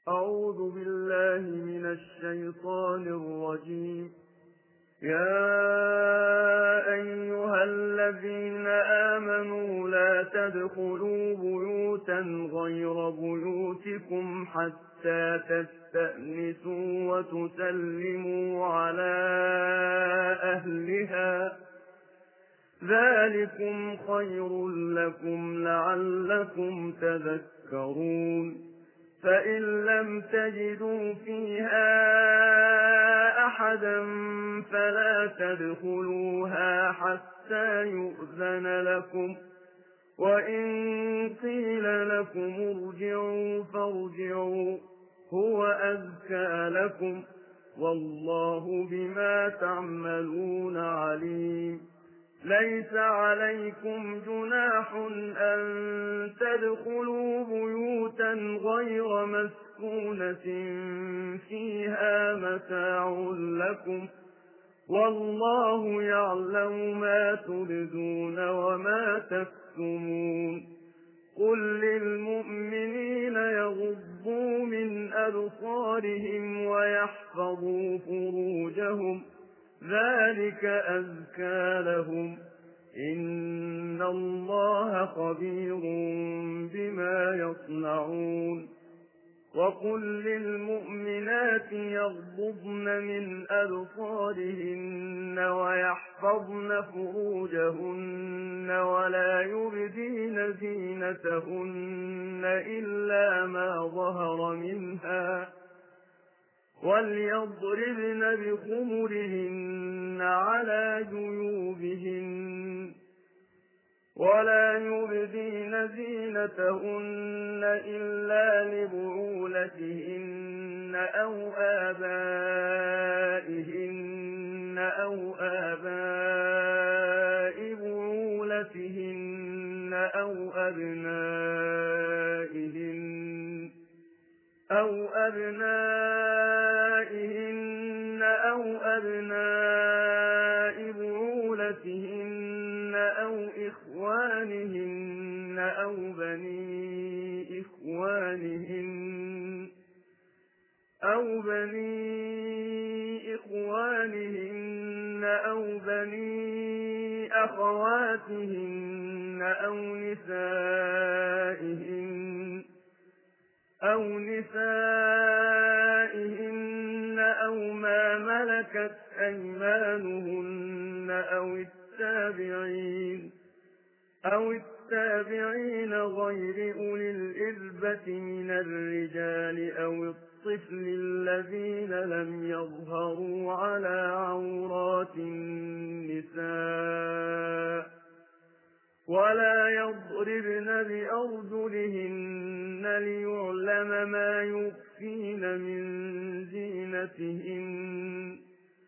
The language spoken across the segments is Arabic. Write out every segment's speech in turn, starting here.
أعوذ بالله من الشيطان الرجيم. يا أيها الذين آمنوا لا تدخلوا بيوتا غير بيوتكم حتى تستأنسوا وتسلموا على أهلها، ذلكم خير لكم لعلكم تذكرون. فإن لم تجدوا فيها أحدا فلا تدخلوها حتى يؤذن لكم، وإن قيل لكم ارجعوا فارجعوا هو أزكى لكم، والله بما تعملون عليم. ليس عليكم جناح أن تدخلوا بيوتا غير مسكونة فيها متاع لكم، والله يعلم ما تبدون وما تكتمون. قل للمؤمنين يغضوا من أبصارهم ويحفظوا فروجهم، ذلك أزكى لهم، إن الله خبير بما يصنعون. وقل للمؤمنات يغضضن من أبصارهن ويحفظن فروجهن ولا يبدين زينتهن إلا ما ظهر منها، وليضربن بخمرهن على جيوبهن ولا يبدين زينتهن إلا لبعولتهن أو آبائهن أو آباء بعولتهن أو أبنائهن أو بعولتهن أو إخوانهن أو بني إخوانهن أو بني أخواتهن أو نسائهن أو ما ملكت أيمانهن أو التابعين غير أولي الإربة من الرجال أو الطفل الذين لم يظهروا على عورات النساء، ولا يضربن بأرجلهن ليعلم ما يخفين من زينتهن.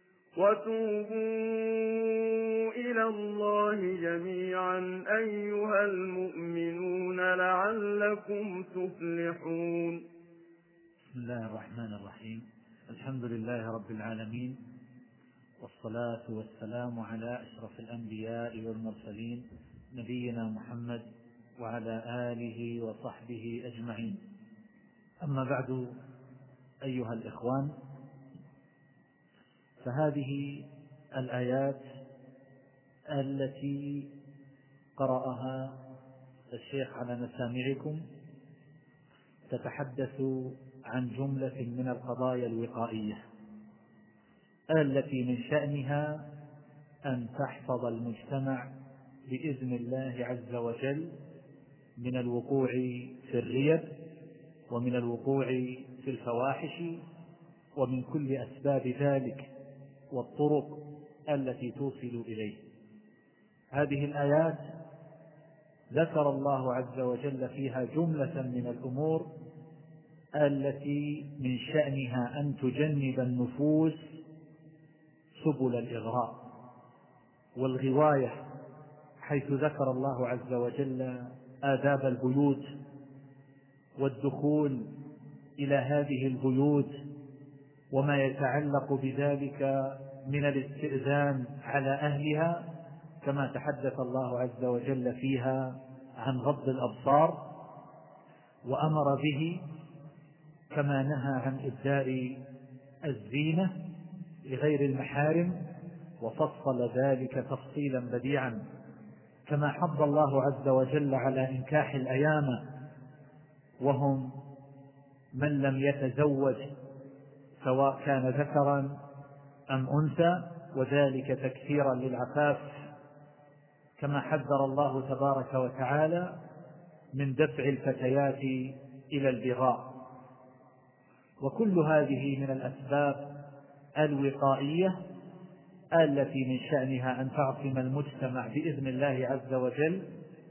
وتوبوا إلى الله جميعا أيها المؤمنون لعلكم تفلحون. بسم الله الرحمن الرحيم. الحمد لله رب العالمين، والصلاة والسلام على أشرف الأنبياء والمرسلين نبينا محمد وعلى آله وصحبه أجمعين. أما بعد، أيها الإخوان، فهذه الآيات التي قرأها الشيخ على مسامعكم تتحدث عن جملة من القضايا الوقائية التي من شأنها أن تحفظ المجتمع بإذن الله عز وجل من الوقوع في الريب ومن الوقوع في الفواحش ومن كل أسباب ذلك والطرق التي توصل إليه. هذه الآيات ذكر الله عز وجل فيها جملة من الأمور التي من شأنها أن تجنب النفوس سبل الإغراء والغواية، حيث ذكر الله عز وجل آداب البيوت والدخول إلى هذه البيوت وما يتعلق بذلك من الاستئذان على أهلها، كما تحدث الله عز وجل فيها عن غض الأبصار وأمر به، كما نهى عن إبداء الزينة لغير المحارم، وفصل ذلك تفصيلا بديعا، كما حض الله عز وجل على إنكاح الأيام وهم من لم يتزوج سواء كان ذكرا أم أنثى، وذلك تكثيرا للعفاف، كما حذر الله تبارك وتعالى من دفع الفتيات إلى البغاء. وكل هذه من الأسباب الوقائية التي من شأنها أن تعصم المجتمع بإذن الله عز وجل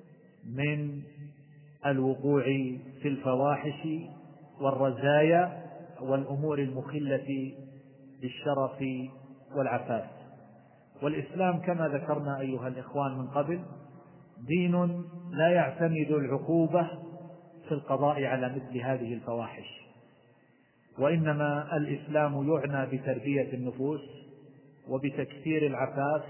من الوقوع في الفواحش والرزايا والأمور المخلة بالشرف والعفاف. والإسلام كما ذكرنا أيها الإخوان من قبل دين لا يعتمد العقوبة في القضاء على مثل هذه الفواحش، وإنما الإسلام يعنى بتربية النفوس وبتكثير العفاف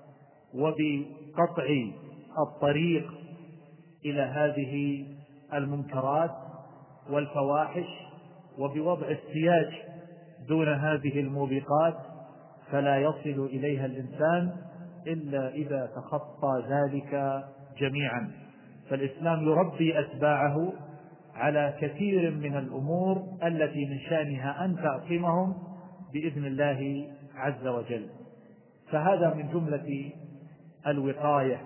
وبقطع الطريق إلى هذه المنكرات والفواحش، وبوضع السياج دون هذه الموبقات فلا يصل إليها الإنسان إلا إذا تخطى ذلك جميعا. فالإسلام يربي أتباعه على كثير من الأمور التي من شأنها أن تعصمهم بإذن الله عز وجل. فهذا من جملة الوقاية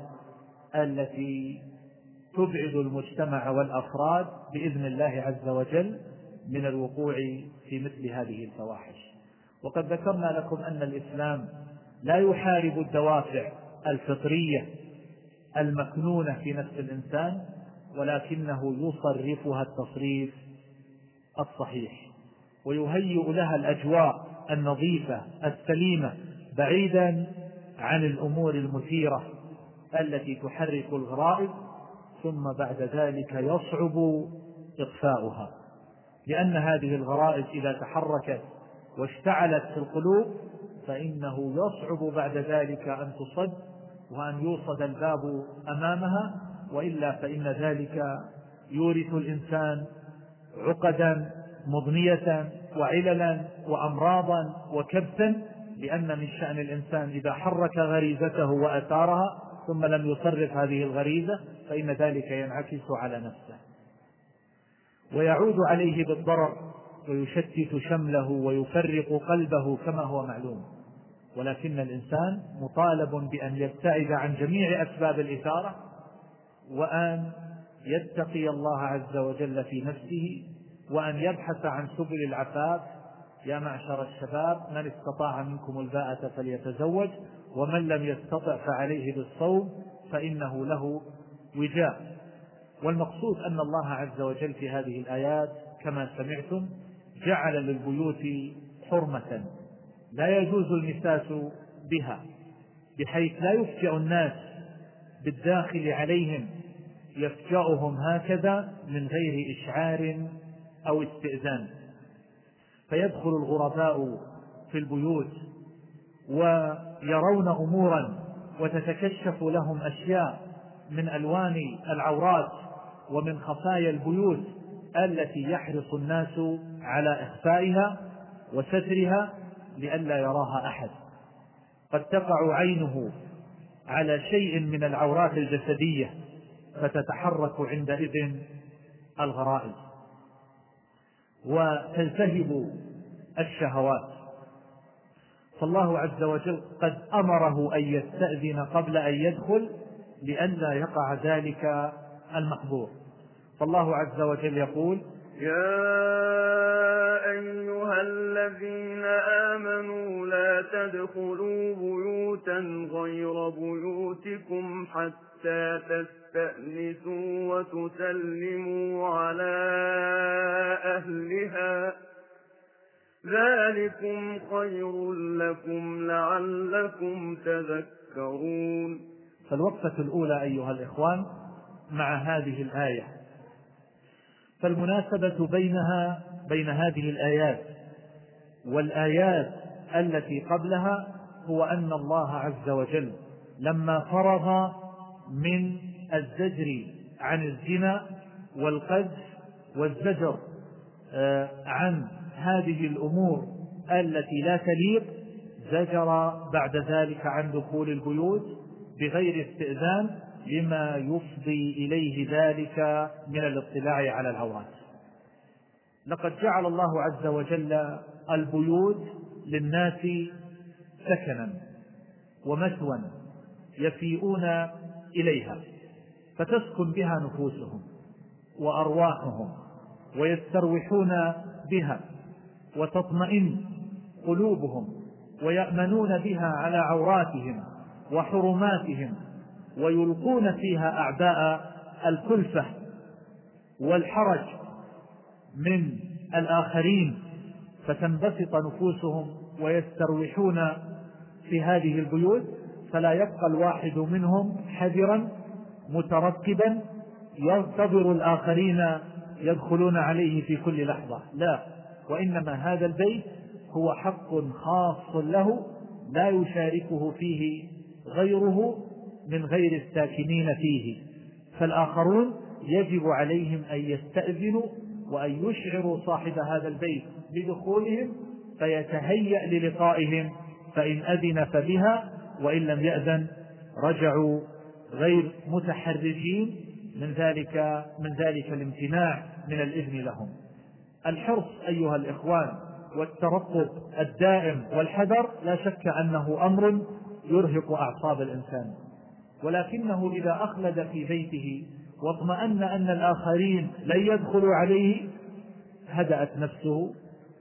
التي تبعد المجتمع والأفراد بإذن الله عز وجل من الوقوع في مثل هذه الفواحش. وقد ذكرنا لكم أن الإسلام لا يحارب الدوافع الفطرية المكنونة في نفس الإنسان، ولكنه يصرفها التصريف الصحيح، ويهيئ لها الأجواء النظيفة السليمة بعيدا عن الأمور المثيرة التي تحرك الغرائز، ثم بعد ذلك يصعب إطفاؤها، لأن هذه الغرائز إذا تحركت واشتعلت في القلوب فإنه يصعب بعد ذلك أن تصد وأن يوصد الباب أمامها، وإلا فإن ذلك يورث الإنسان عقدا مضنية وعللا وأمراضا وكبتا، لأن من شأن الإنسان إذا حرك غريزته وأثارها ثم لم يصرف هذه الغريزة فإن ذلك ينعكس على نفسه ويعود عليه بالضرر ويشتت شمله ويفرق قلبه كما هو معلوم. ولكن الإنسان مطالب بأن يبتعد عن جميع أسباب الإثارة وأن يتقي الله عز وجل في نفسه وأن يبحث عن سبل العفاف. يا معشر الشباب من استطاع منكم الباءة فليتزوج ومن لم يستطع فعليه بالصوم فإنه له وجاء. والمقصود أن الله عز وجل في هذه الآيات كما سمعتم جعل للبيوت حرمة لا يجوز المساس بها، بحيث لا يفجأ الناس بالداخل عليهم يفجأهم هكذا من غير إشعار أو استئذان، فيدخل الغرباء في البيوت ويرون أمورا وتتكشف لهم أشياء من ألوان العورات ومن خفايا البيوت التي يحرص الناس على إخفائها وسترها لئلا يراها أحد. قد تقع عينه على شيء من العورات الجسدية فتتحرك عندئذ الغرائز وتلتهب الشهوات، فالله عز وجل قد أمره أن يستأذن قبل أن يدخل لئلا يقع ذلك المحظور. فالله عز وجل يقول: يا أيها الذين آمنوا لا تدخلوا بيوتا غير بيوتكم حتى تستأنسوا وتسلموا على أهلها ذلكم خير لكم لعلكم تذكرون. فالوقفة الأولى أيها الإخوان مع هذه الآية، فالمناسبة بين هذه الآيات والآيات التي قبلها هو أن الله عز وجل لما فرغ من الزجر عن الزنا والقذف والزجر عن هذه الأمور التي لا تليق زجر بعد ذلك عن دخول البيوت بغير استئذان لما يفضي إليه ذلك من الاطلاع على العورات. لقد جعل الله عز وجل البيوت للناس سكنا ومثوى يفيئون إليها فتسكن بها نفوسهم وأرواحهم ويستروحون بها وتطمئن قلوبهم ويأمنون بها على عوراتهم وحرماتهم ويلقون فيها أعباء الكلفة والحرج من الآخرين فتنبسط نفوسهم ويستروحون في هذه البيوت، فلا يبقى الواحد منهم حذرا مترقبا ينتظر الآخرين يدخلون عليه في كل لحظة، لا، وإنما هذا البيت هو حق خاص له لا يشاركه فيه غيره من غير الساكنين فيه، فالآخرون يجب عليهم أن يستأذنوا وأن يشعروا صاحب هذا البيت بدخولهم فيتهيأ للقائهم، فإن أذن فبها وإن لم يأذن رجعوا غير متحرجين من ذلك الامتناع من الإذن لهم. الحرص أيها الإخوان والترقب الدائم والحذر لا شك أنه أمر يرهق أعصاب الإنسان، ولكنه إذا أخلد في بيته واطمأن أن الآخرين لن يدخلوا عليه هدأت نفسه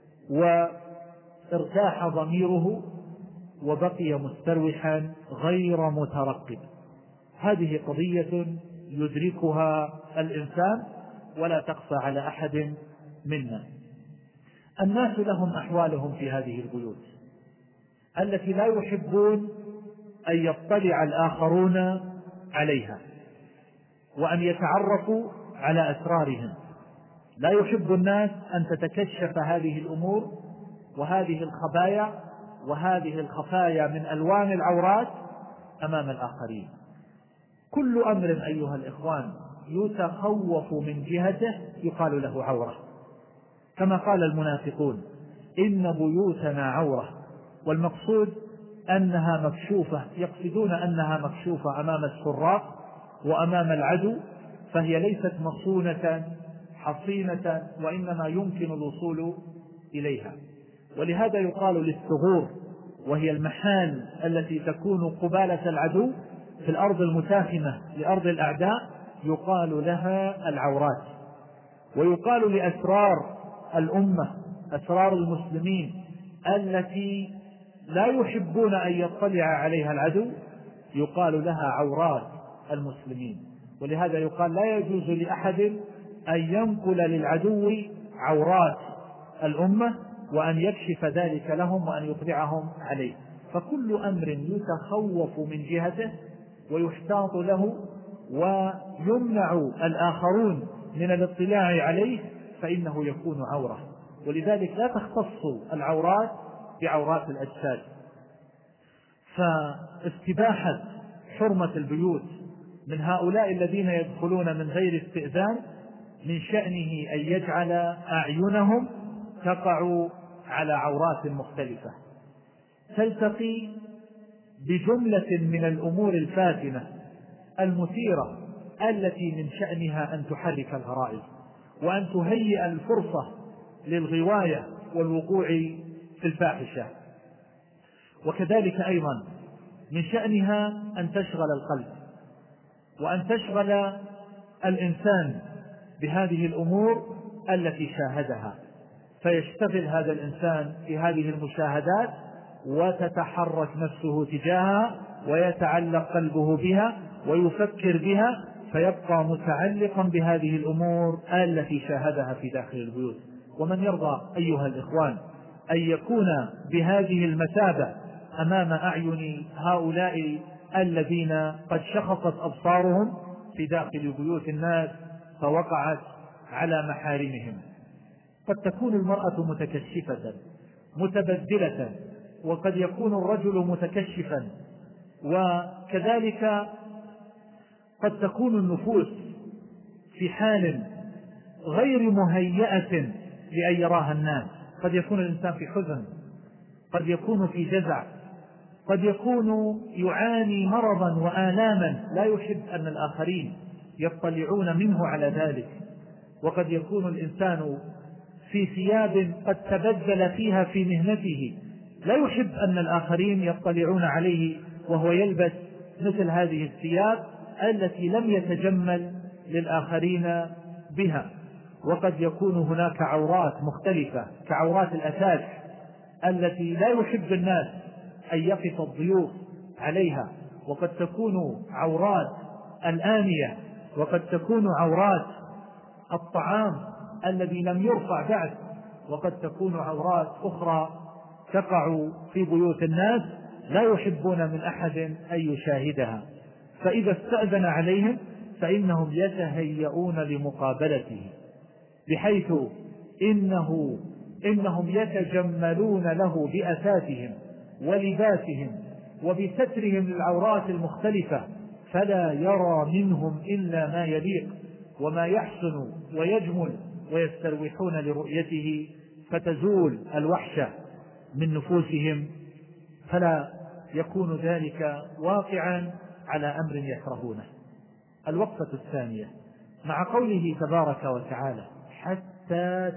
وارتاح ضميره وبقي مستروحا غير مترقب. هذه قضية يدركها الإنسان ولا تخفى على أحد منا. الناس لهم أحوالهم في هذه البيوت التي لا يحبون أن يطلع الآخرون عليها وأن يتعرفوا على أسرارهم، لا يحب الناس أن تتكشف هذه الأمور وهذه الخبايا وهذه الخفايا من ألوان العورات أمام الآخرين. كل أمر أيها الإخوان يتخوف من جهته يقال له عورة، كما قال المنافقون إن بيوتنا عورة، والمقصود أنها مكشوفة، يقصدون أنها مكشوفة أمام السراق وأمام العدو، فهي ليست مصونة حصينة وإنما يمكن الوصول إليها. ولهذا يقال للثغور، وهي المحال التي تكون قبالة العدو في الأرض المتاخمة لأرض الأعداء، يقال لها العورات. ويقال لأسرار الأمة، أسرار المسلمين التي لا يحبون أن يطلع عليها العدو، يقال لها عورات المسلمين. ولهذا يقال لا يجوز لأحد أن ينقل للعدو عورات الأمة وأن يكشف ذلك لهم وأن يطلعهم عليه. فكل أمر يتخوف من جهته ويحتاط له ويمنع الآخرون من الاطلاع عليه فإنه يكون عورة. ولذلك لا تختص العورات بعورات الأجساد. فاستباحة حرمة البيوت من هؤلاء الذين يدخلون من غير استئذان من شأنه أن يجعل أعينهم تقع على عورات مختلفة تلتقي بجملة من الأمور الفاتنة المثيرة التي من شأنها أن تحرك الغرائز وأن تهيئ الفرصة للغواية والوقوع في الفاحشة. وكذلك أيضا من شأنها أن تشغل القلب وأن تشغل الإنسان بهذه الأمور التي شاهدها، فيشتغل هذا الإنسان في هذه المشاهدات وتتحرك نفسه تجاهها ويتعلق قلبه بها ويفكر بها، فيبقى متعلقا بهذه الأمور التي شاهدها في داخل البيوت. ومن يرضى أيها الإخوان أن يكون بهذه المثابة أمام أعين هؤلاء الذين قد شخصت أبصارهم في داخل بيوت الناس فوقعت على محارمهم؟ قد تكون المرأة متكشفة متبذلة، وقد يكون الرجل متكشفا، وكذلك قد تكون النفوس في حال غير مهيئة لأن يراها الناس. قد يكون الإنسان في حزن، قد يكون في جزع، قد يكون يعاني مرضا وآلاما لا يحب أن الآخرين يطلعون منه على ذلك، وقد يكون الإنسان في ثياب قد تبذل فيها في مهنته لا يحب أن الآخرين يطلعون عليه وهو يلبس مثل هذه الثياب التي لم يتجمل للآخرين بها. وقد يكون هناك عورات مختلفة كعورات الأثاث التي لا يحب الناس أن يقف الضيوف عليها، وقد تكون عورات الآنية، وقد تكون عورات الطعام الذي لم يرفع بعد، وقد تكون عورات أخرى تقع في بيوت الناس لا يحبون من أحد أن يشاهدها. فإذا استأذن عليهم فإنهم يتهيئون لمقابلته، بحيث إنهم يتجملون له بأثاثهم ولباسهم وبسترهم للعورات المختلفة، فلا يرى منهم إلا ما يليق وما يحسن ويجمل، ويستروحون لرؤيته فتزول الوحشة من نفوسهم، فلا يكون ذلك واقعا على أمر يكرهونه. الوقفة الثانية مع قوله تبارك وتعالى حتى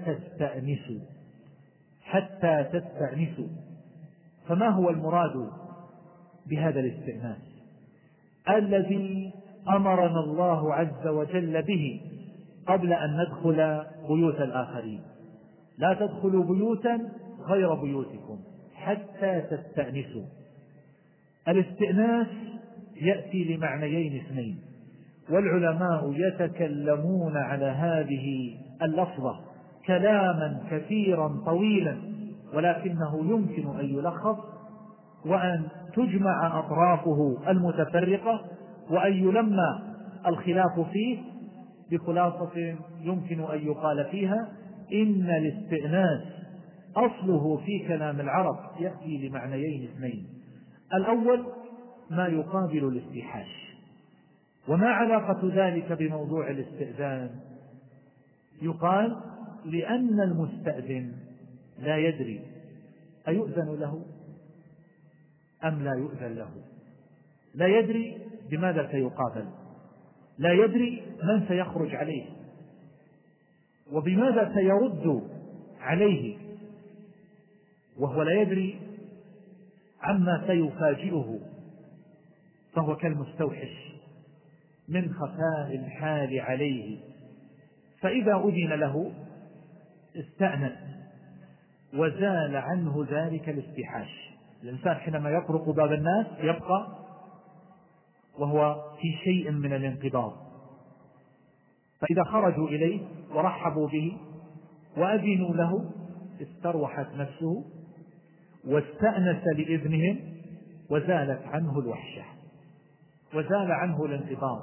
تستأنسوا، فما هو المراد بهذا الاستئناس الذي أمرنا الله عز وجل به قبل أن ندخل بيوت الآخرين؟ لا تدخلوا بيوتا غير بيوتكم حتى تستأنسوا. الاستئناس يأتي لمعنيين اثنين، والعلماء يتكلمون على هذه اللفظة كلاما كثيرا طويلا، ولكنه يمكن أن يلخص وأن تجمع أطرافه المتفرقة وأن يلمى الخلاف فيه بخلاصة يمكن أن يقال فيها إن الاستئناس أصله في كلام العرب يأتي لمعنيين اثنين. الأول ما يقابل الاستيحاش. وما علاقة ذلك بموضوع الاستئذان؟ يقال لأن المستأذن لا يدري أيؤذن له أم لا يؤذن له، لا يدري بماذا سيقابل، لا يدري من سيخرج عليه وبماذا سيرد عليه، وهو لا يدري عما سيفاجئه، فهو كالمستوحش من خفاء الحال عليه. فإذا أذن له استأنس وزال عنه ذلك الاستيحاش. الإنسان حينما يطرق باب الناس يبقى وهو في شيء من الانقباض، فإذا خرجوا إليه ورحبوا به وأذنوا له استروحت نفسه واستأنس لإذنهم وزالت عنه الوحشة وزال عنه الانقباض.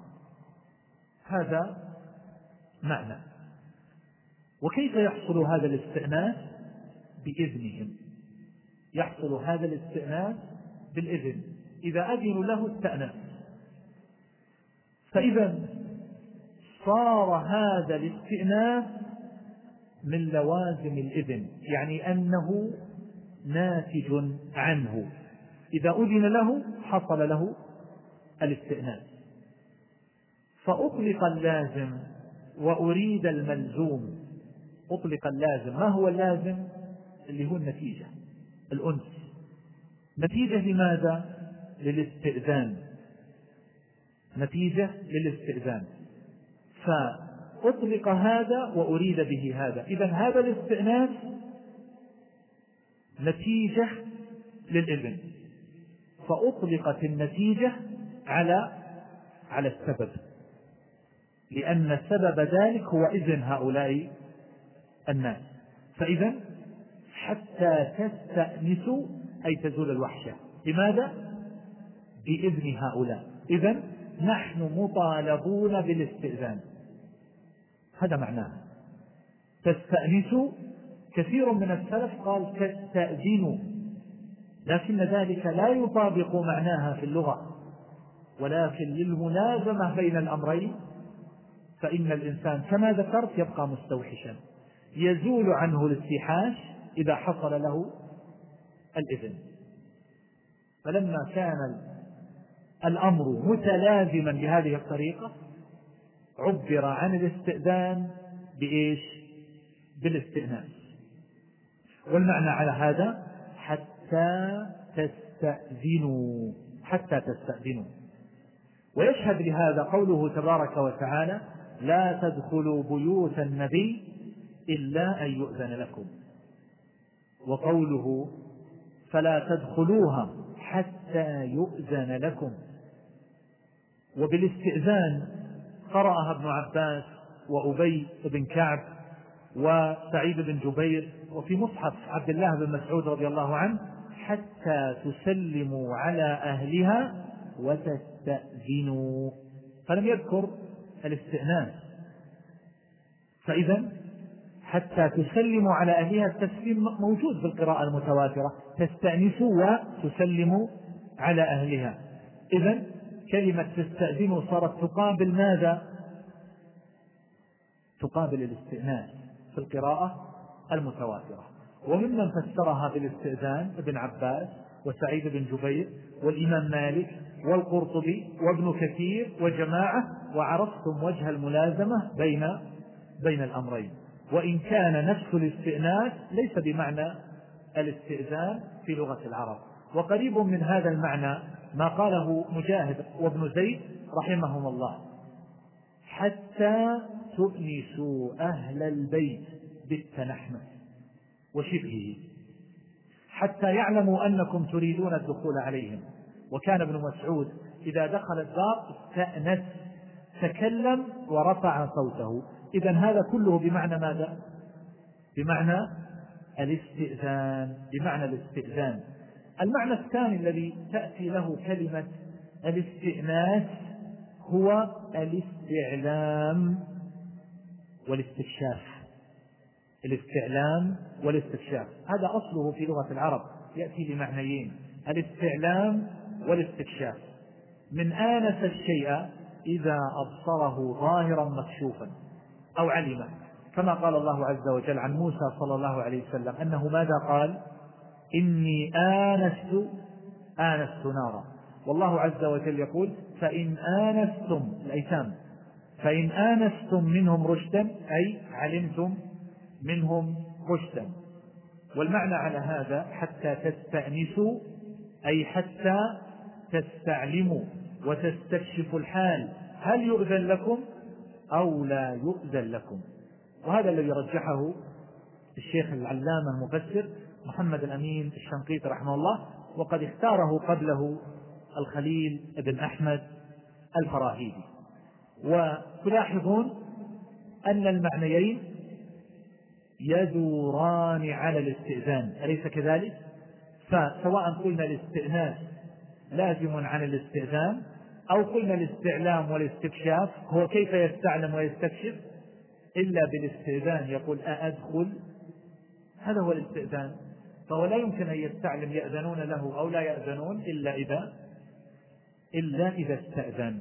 هذا معنى. وكيف يحصل هذا الاستئناس؟ بإذنهم. يحصل هذا الاستئناس بالإذن، إذا أذنوا له استأنس. فإذا صار هذا الاستئناس من لوازم الإذن، يعني أنه ناتج عنه. إذا أذن له حصل له الاستئناس. فأطلق اللازم وأريد الملزوم. أطلق اللازم. ما هو اللازم؟ اللي هو النتيجة، الأنس. نتيجة لماذا؟ للاستئذان. نتيجة للاستئذان. فأطلق هذا وأريد به هذا. إذن هذا الاستئناس نتيجة للإذن، فأطلقت النتيجة على السبب، لأن سبب ذلك هو إذن هؤلاء الناس. فإذا حتى تستأنسوا أي تزول الوحشة. لماذا؟ بإذن هؤلاء. إذن نحن مطالبون بالاستئذان، هذا معناه. تستأنسوا، كثير من السلف قال تستأذنوا، لكن ذلك لا يطابق معناها في اللغة، ولكن للملازمة بين الأمرين، فإن الإنسان كما ذكرت يبقى مستوحشا، يزول عنه الاستيحاش إذا حصل له الإذن. فلما كان الأمر متلازما بهذه الطريقة عبر عن الاستئذان بإيش؟ بالاستئناس. والمعنى على هذا حتى تستأذنوا، حتى تستأذنوا. ويشهد لهذا قوله تبارك وتعالى: لا تدخلوا بيوت النبي إلا أن يؤذن لكم، وقوله: فلا تدخلوها حتى يؤذن لكم. وبالاستئذان قرأها ابن عباس وأبي بن كعب وسعيد بن جبير، وفي مصحف عبد الله بن مسعود رضي الله عنه: حتى تسلموا على أهلها وتستأذنوا. فلم يذكر الاستئناس. فإذا حتى تسلموا على أهلها، التسليم موجود في القراءة المتواترة: تستأنسوا وتسلموا على أهلها. إذن كلمة تستأذنوا صارت تقابل ماذا؟ تقابل الاستئناس في القراءة المتواترة. وممن فسرها بالاستئذان ابن عباس وسعيد بن جبير والإمام مالك والقرطبي وابن كثير وجماعة، وعرفتم وجه الملازمة بين الأمرين. وإن كان نفس الاستئناس ليس بمعنى الاستئذان في لغة العرب. وقريب من هذا المعنى ما قاله مجاهد وابن زيد رحمهم الله: حتى تؤنسوا أهل البيت بالتنحنح وشبهه، حتى يعلموا أنكم تريدون الدخول عليهم. وكان ابن مسعود إذا دخل الدار استأنس، تكلم ورفع صوته. إذن هذا كله بمعنى ماذا؟ بمعنى الاستئذان، بمعنى الاستئذان. المعنى الثاني الذي تأتي له كلمة الاستئناس هو الاستعلام والاستكشاف. الاستعلام والاستكشاف هذا أصله في لغة العرب، يأتي بمعنيين: الاستعلام والاستكشاف. من آنس الشيء إذا أبصره ظاهرا مكشوفا أو علم، كما قال الله عز وجل عن موسى صلى الله عليه وسلم أنه ماذا قال؟ إني آنست نارا. والله عز وجل يقول: فإن آنستم الأيتام، فإن آنستم منهم رشدا، أي علمتم منهم رشدا. والمعنى على هذا حتى تستأنسوا، أي حتى تستعلموا وتستكشفوا الحال، هل يؤذن لكم أو لا يؤذن لكم. وهذا الذي رجحه الشيخ العلامة المفسر محمد الأمين الشنقيطي رحمه الله، وقد اختاره قبله الخليل بن أحمد الفراهيدي. وتلاحظون أن المعنيين يدوران على الاستئذان، أليس كذلك؟ فسواء قلنا الاستئناس لازم عن الاستئذان، أو قلنا الاستعلام والاستكشاف، هو كيف يستعلم ويستكشف إلا بالاستئذان، يقول أأدخل، هذا هو الاستئذان. فهو لا يمكن أن يستعلم يأذنون له أو لا يأذنون إلا إذا استأذن.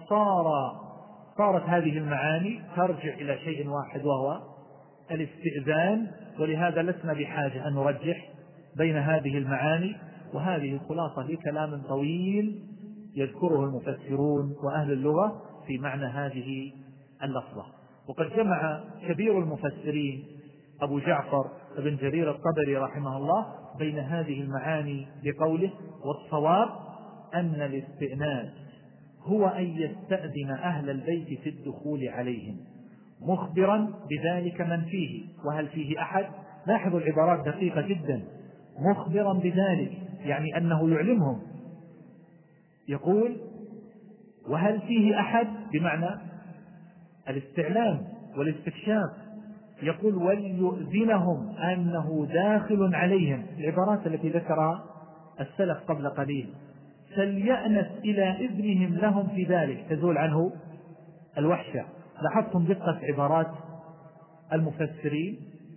فصارت هذه المعاني ترجع إلى شيء واحد وهو الاستئذان. ولهذا لسنا بحاجة أن نرجح بين هذه المعاني. وهذه خلاصة لكلام طويل يذكره المفسرون وأهل اللغة في معنى هذه اللفظة. وقد جمع كبير المفسرين أبو جعفر بن جرير الطبري رحمه الله بين هذه المعاني بقوله: والصواب أن الاستئناس هو أن يستأذن أهل البيت في الدخول عليهم مخبرا بذلك من فيه وهل فيه أحد. لاحظوا العبارات دقيقة جدا: مخبرا بذلك يعني أنه يعلمهم. يقول: وهل فيه أحد بمعنى الاستعلام والاستكشاف. يقول: وليؤذنهم أنه داخل عليهم، العبارات التي ذكرها السلف قبل قليل. فليأنس إلى إذنهم لهم في ذلك، تزول عنه الوحشة. لاحظتم دقة عبارات المفسرين؟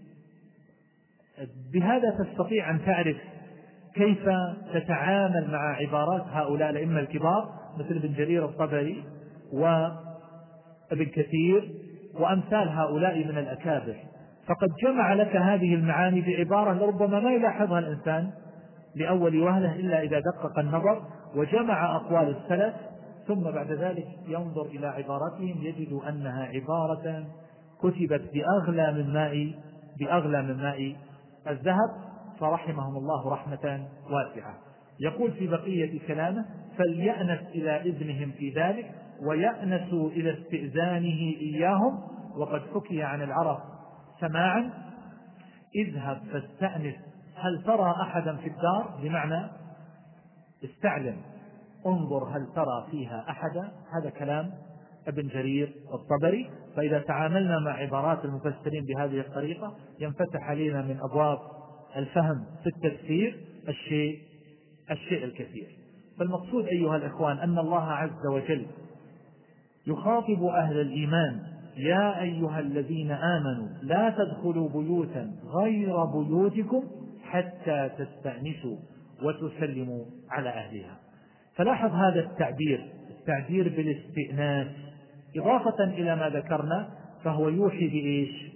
بهذا تستطيع أن تعرف كيف تتعامل مع عبارات هؤلاء الأئمة الكبار مثل ابن جرير الطبري وابن كثير وأمثال هؤلاء من الأكابر. فقد جمع لك هذه المعاني بعبارة لربما ما يلاحظها الإنسان لأول وهلة إلا إذا دقق النظر وجمع أقوال السلف، ثم بعد ذلك ينظر إلى عباراتهم يجد أنها عبارة كتبت بأغلى من ماء الذهب، فرحمهم الله رحمة واسعة. يقول في بقية كلامه: فليأنس إلى إذنهم في ذلك ويأنسوا إلى استئذانه إياهم. وقد حكي عن العرب سماعا: اذهب فاستأنس هل ترى أحدا في الدار، بمعنى استعلم، انظر هل ترى فيها أحدا. هذا كلام ابن جرير الطبري. فإذا تعاملنا مع عبارات المفسرين بهذه الطريقة ينفتح علينا من أبواب الفهم في التفسير الشيء الكثير. فالمقصود أيها الإخوان أن الله عز وجل يخاطب أهل الإيمان: يا أيها الذين آمنوا لا تدخلوا بيوتا غير بيوتكم حتى تستأنسوا وتسلموا على أهلها. فلاحظ هذا التعبير بالاستئناس إضافة إلى ما ذكرنا، فهو يوحي بإيش؟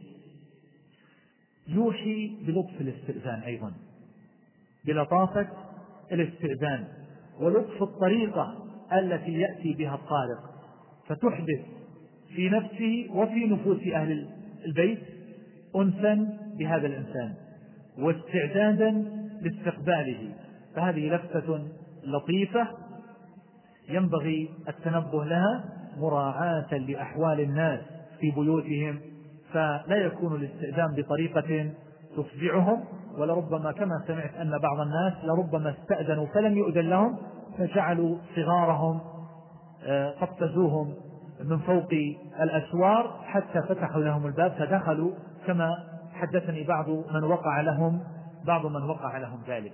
يوحي بلطف الاستئذان، أيضا بلطافة الاستئذان ولطف الطريقة التي يأتي بها الطارق، فتحدث في نفسه وفي نفوس أهل البيت أنسا بهذا الإنسان واستعدادا لاستقباله. فهذه لفتة لطيفة ينبغي التنبه لها مراعاة لأحوال الناس في بيوتهم، فلا يكون الاستئذان بطريقة تفزعهم، ولربما كما سمعت أن بعض الناس لربما استأذنوا فلم يؤذن لهم فجعلوا صغارهم قفزوهم من فوق الأسوار حتى فتحوا لهم الباب فدخلوا، كما حدثني بعض من وقع لهم ذلك.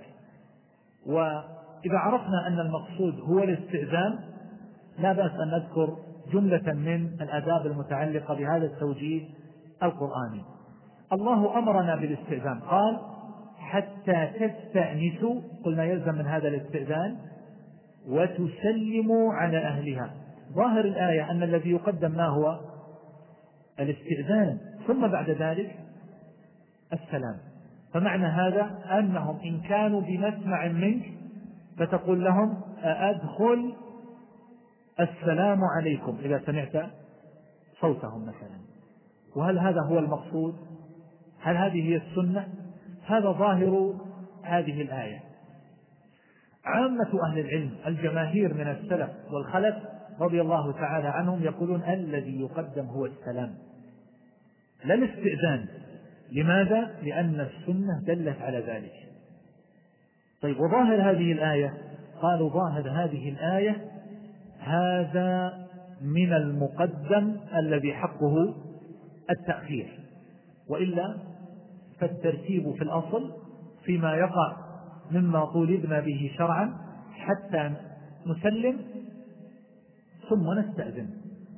وإذا عرفنا أن المقصود هو الاستئذان لا بأس أن نذكر جملة من الآداب المتعلقة بهذا التوجيه القرآني. الله أمرنا بالاستئذان، قال: حتى تستأنسوا، قلنا يلزم من هذا الاستئذان وتسلموا على أهلها. ظاهر الآية أن الذي يقدم ما هو الاستئذان، ثم بعد ذلك السلام. فمعنى هذا أنهم إن كانوا بمسمع منك فتقول لهم: أدخل، السلام عليكم، إذا سمعت صوتهم مثلا. وهل هذا هو المقصود؟ هل هذه هي السنة؟ هذا ظاهر هذه الآية. عامة أهل العلم الجماهير من السلف والخلف رضي الله تعالى عنهم يقولون الذي يقدم هو السلام لا الاستئذان. لماذا؟ لأن السنة دلت على ذلك. طيب، وظاهر هذه الآية، قالوا ظاهر هذه الآية هذا من المقدم الذي حقه التأخير، وإلا فالترتيب في الأصل فيما يقع مما طولبنا به شرعا حتى نسلم ثم نستأذن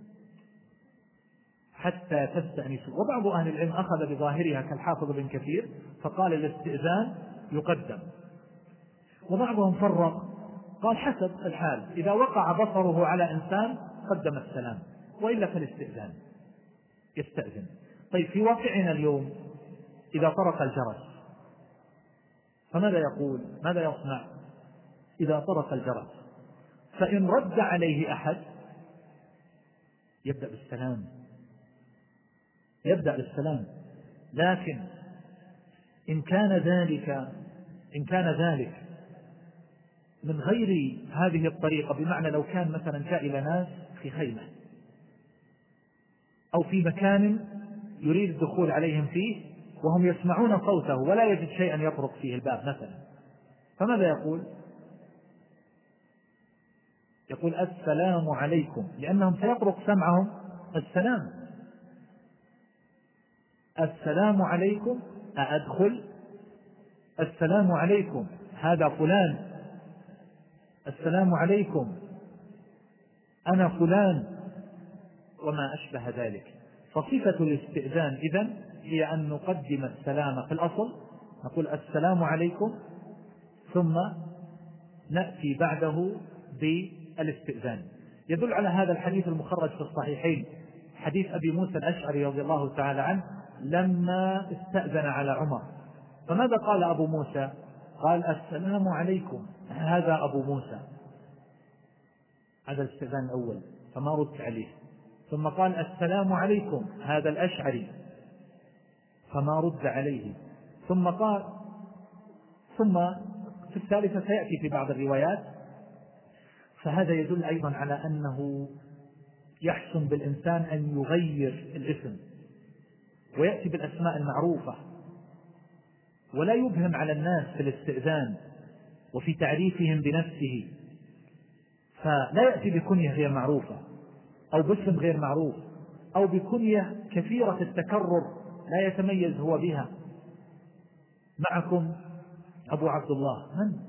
حتى تستأنسوا. وبعض أهل العلم أخذ بظاهرها كالحافظ بن كثير فقال الاستئذان يقدم، وبعضهم فرق قال حسب الحال، إذا وقع بصره على إنسان قدم السلام، وإلا فالاستئذان يستأذن. طيب، في واقعنا اليوم إذا طرق الجرس فماذا يقول؟ ماذا يصنع إذا طرق الجرس؟ فإن رد عليه أحد يبدأ بالسلام. لكن إن كان ذلك من غير هذه الطريقة، بمعنى لو كان مثلا جاء إلى ناس في خيمة أو في مكان يريد الدخول عليهم فيه وهم يسمعون صوته ولا يجد شيئا يطرق فيه الباب مثلا، فماذا يقول؟ يقول السلام عليكم، لأنهم سيطرق سمعهم السلام عليكم، أأدخل؟ السلام عليكم، هذا فلان، السلام عليكم، أنا فلان، وما أشبه ذلك. فصفة الاستئذان إذن هي أن نقدم السلام في الأصل، نقول السلام عليكم ثم نأتي بعده بالاستئذان. يدل على هذا الحديث المخرج في الصحيحين، حديث أبي موسى الأشعري رضي الله تعالى عنه لما استأذن على عمر. فماذا قال أبو موسى؟ قال السلام عليكم. هذا أبو موسى، هذا الاستئذان الأول فما رد عليه. ثم قال السلام عليكم، هذا الأشعري، فما رد عليه. ثم قال، ثم في الثالثة سيأتي في بعض الروايات. فهذا يدل أيضا على أنه يحسن بالإنسان أن يغير الاسم ويأتي بالأسماء المعروفة، ولا يبهم على الناس في الاستئذان وفي تعريفهم بنفسه، فلا يأتي بكنية غير معروفة أو باسم غير معروف أو بكنية كثيرة التكرر لا يتميز هو بها. معكم أبو عبد الله،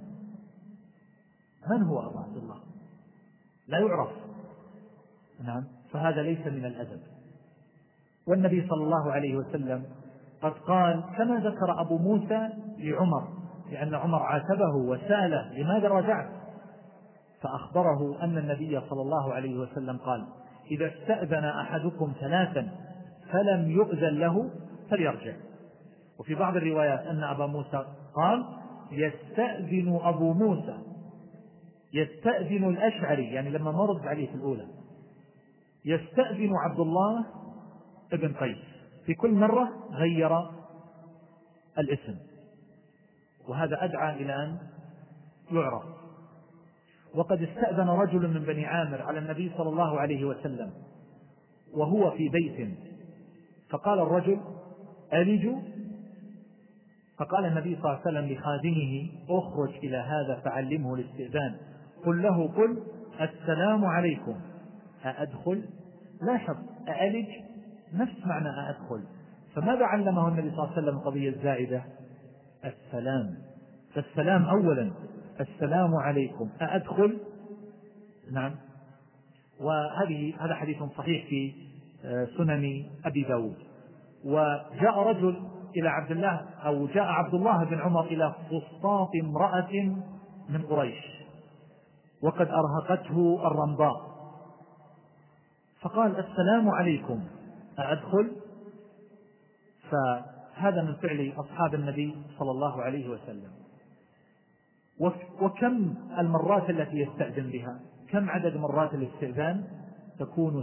من هو أبو عبد الله؟ لا يعرف. نعم، فهذا ليس من الأدب. والنبي صلى الله عليه وسلم قد قال كما ذكر أبو موسى لعمر، لأن عمر عاتبه وسأله لماذا رجعت، فأخبره أن النبي صلى الله عليه وسلم قال إذا استأذن أحدكم ثلاثا فلم يؤذن له فليرجع. وفي بعض الروايات أن أبا موسى قال يستأذن أبو موسى، يستأذن الأشعري، يعني لما مرض عليه في الأولى، يستأذن عبد الله ابن قيس. في كل مرة غير الاسم، وهذا أدعى إلى أن يعرف. وقد استأذن رجل من بني عامر على النبي صلى الله عليه وسلم وهو في بيت، فقال الرجل ألج، فقال النبي صلى الله عليه وسلم لخادمه اخرج إلى هذا فعلمه الاستئذان، قل له قل السلام عليكم أأدخل. لاحظ أألج نفس معنى أأدخل، فماذا علمه النبي صلى الله عليه وسلم القضية الزائدة؟ السلام. فالسلام أولا، السلام عليكم أأدخل. نعم. هذا حديث صحيح في سنن أبي داود. وجاء رجل إلى عبد الله، أو جاء عبد الله بن عمر إلى فسطاط امرأة من قريش وقد أرهقته الرمضاء، فقال السلام عليكم أأدخل. فهذا من فعل أصحاب النبي صلى الله عليه وسلم. وكم المرات التي يستأذن بها؟ كم عدد مرات الاستئذان؟ تكون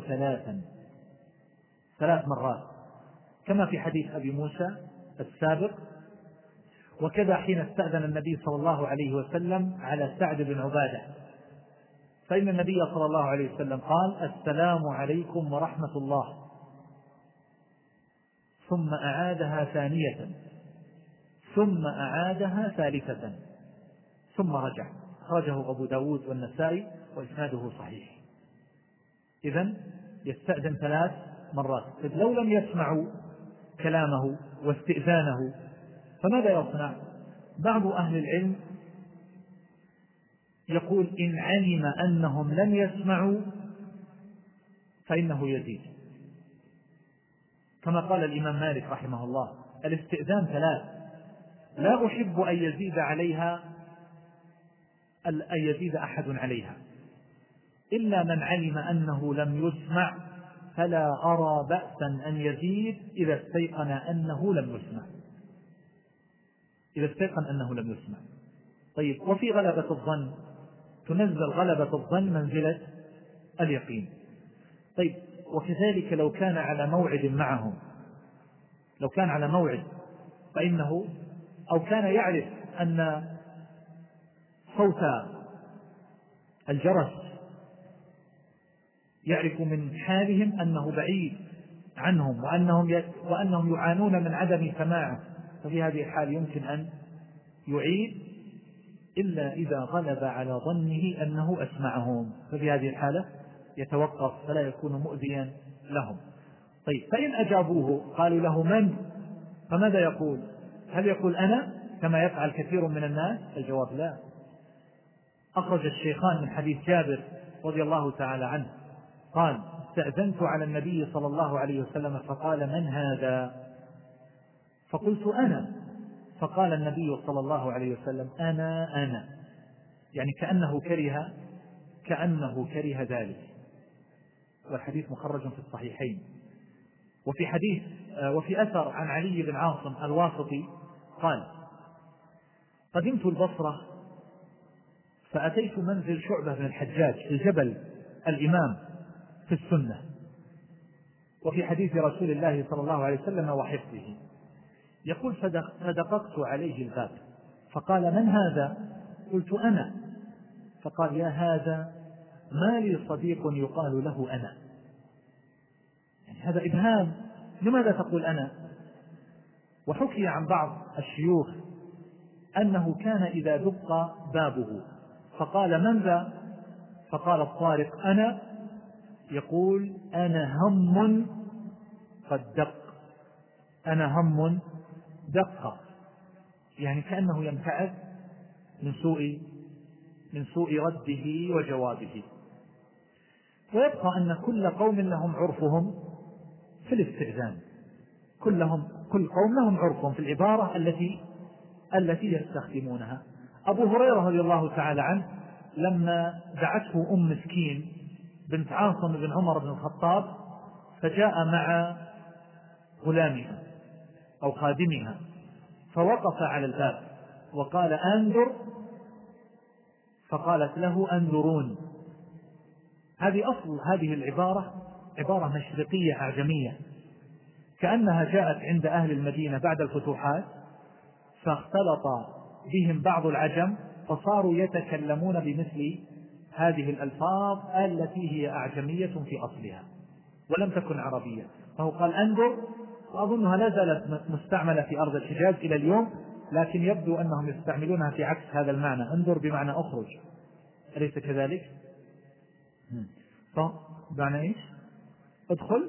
ثلاث مرات كما في حديث أبي موسى السابق. وكذا حين استأذن النبي صلى الله عليه وسلم على سعد بن عبادة، فإن النبي صلى الله عليه وسلم قال السلام عليكم ورحمة الله، ثم أعادها ثانية، ثم أعادها ثالثة، ثم رجع. خرجه أبو داود والنسائي وإسناده صحيح. إذن يستأذن ثلاث مرات. لو لم يسمعوا كلامه واستئذانه فماذا يصنع؟ بعض أهل العلم يقول إن علم أنهم لم يسمعوا فإنه يزيد، كما قال الإمام مالك رحمه الله الاستئذان ثلاث، لا أحب أن يزيد عليها، أن يزيد أحد عليها، إلا من علم أنه لم يسمع، فلا أرى بأسا أن يزيد إذا استيقن أنه لم يسمع، إذا استيقن أنه لم يسمع. طيب، وفي غلبة الظن تنزل غلبة الظن منزلة اليقين. طيب، وكذلك لو كان على موعد معهم، لو كان على موعد فإنه، أو كان يعرف أن صوت الجرس يعرف من حالهم أنه بعيد عنهم وأنهم يعانون من عدم سماعه، ففي هذه الحال يمكن أن يعيد إلا إذا غلب على ظنه أنه أسمعهم، ففي هذه الحالة يتوقف فلا يكون مؤذيا لهم. طيب، فإن أجابوه قالوا له من؟ فماذا يقول؟ هل يقول أنا كما يفعل كثير من الناس؟ الجواب لا. أخرج الشيخان من حديث جابر رضي الله تعالى عنه قال استأذنت على النبي صلى الله عليه وسلم فقال من هذا؟ فقلت أنا، فقال النبي صلى الله عليه وسلم أنا، يعني كأنه كره ذلك. والحديث مخرج في الصحيحين. وفي أثر عن علي بن عاصم الواسطي قال: قدمت البصرة فأتيت منزل شعبة بن الحجاج في الجبل الإمام في السنة، وفي حديث رسول الله صلى الله عليه وسلم وحفظه، يقول: فدققت عليه الباب فقال: من هذا؟ قلت: أنا. فقال: يا هذا ما لي صديق يقال له أنا. يعني هذا إبهام، لماذا تقول أنا؟ وحكي عن بعض الشيوخ أنه كان إذا دق بابه فقال: من ذا؟ فقال الطارق: أنا. يقول: أنا هم قد دق، أنا هم دق، يعني كأنه يمتعذ من سوء رده وجوابه. ويبقى أن كل قوم لهم عرفهم في الاستئذان، كل قوم لهم عرفهم في العبارة التي يستخدمونها. أبو هريرة رضي الله تعالى عنه لما دعته أم مسكين بنت عاصم بن عمر بن الخطاب فجاء مع غلامها أو خادمها فوقف على الباب وقال: أنذر، فقالت له: أنذرون. هذه أصل هذه العبارة عبارة مشرقية أعجمية، كأنها جاءت عند أهل المدينة بعد الفتوحات فاختلط بهم بعض العجم فصاروا يتكلمون بمثل هذه الألفاظ التي هي أعجمية في أصلها ولم تكن عربية. فهو قال: أنذر، وأظنها لا زالت مستعملة في أرض الحجاز إلى اليوم، لكن يبدو أنهم يستعملونها في عكس هذا المعنى، أنذر بمعنى أخرج، أليس كذلك؟ فمعنى إيش؟ ادخل،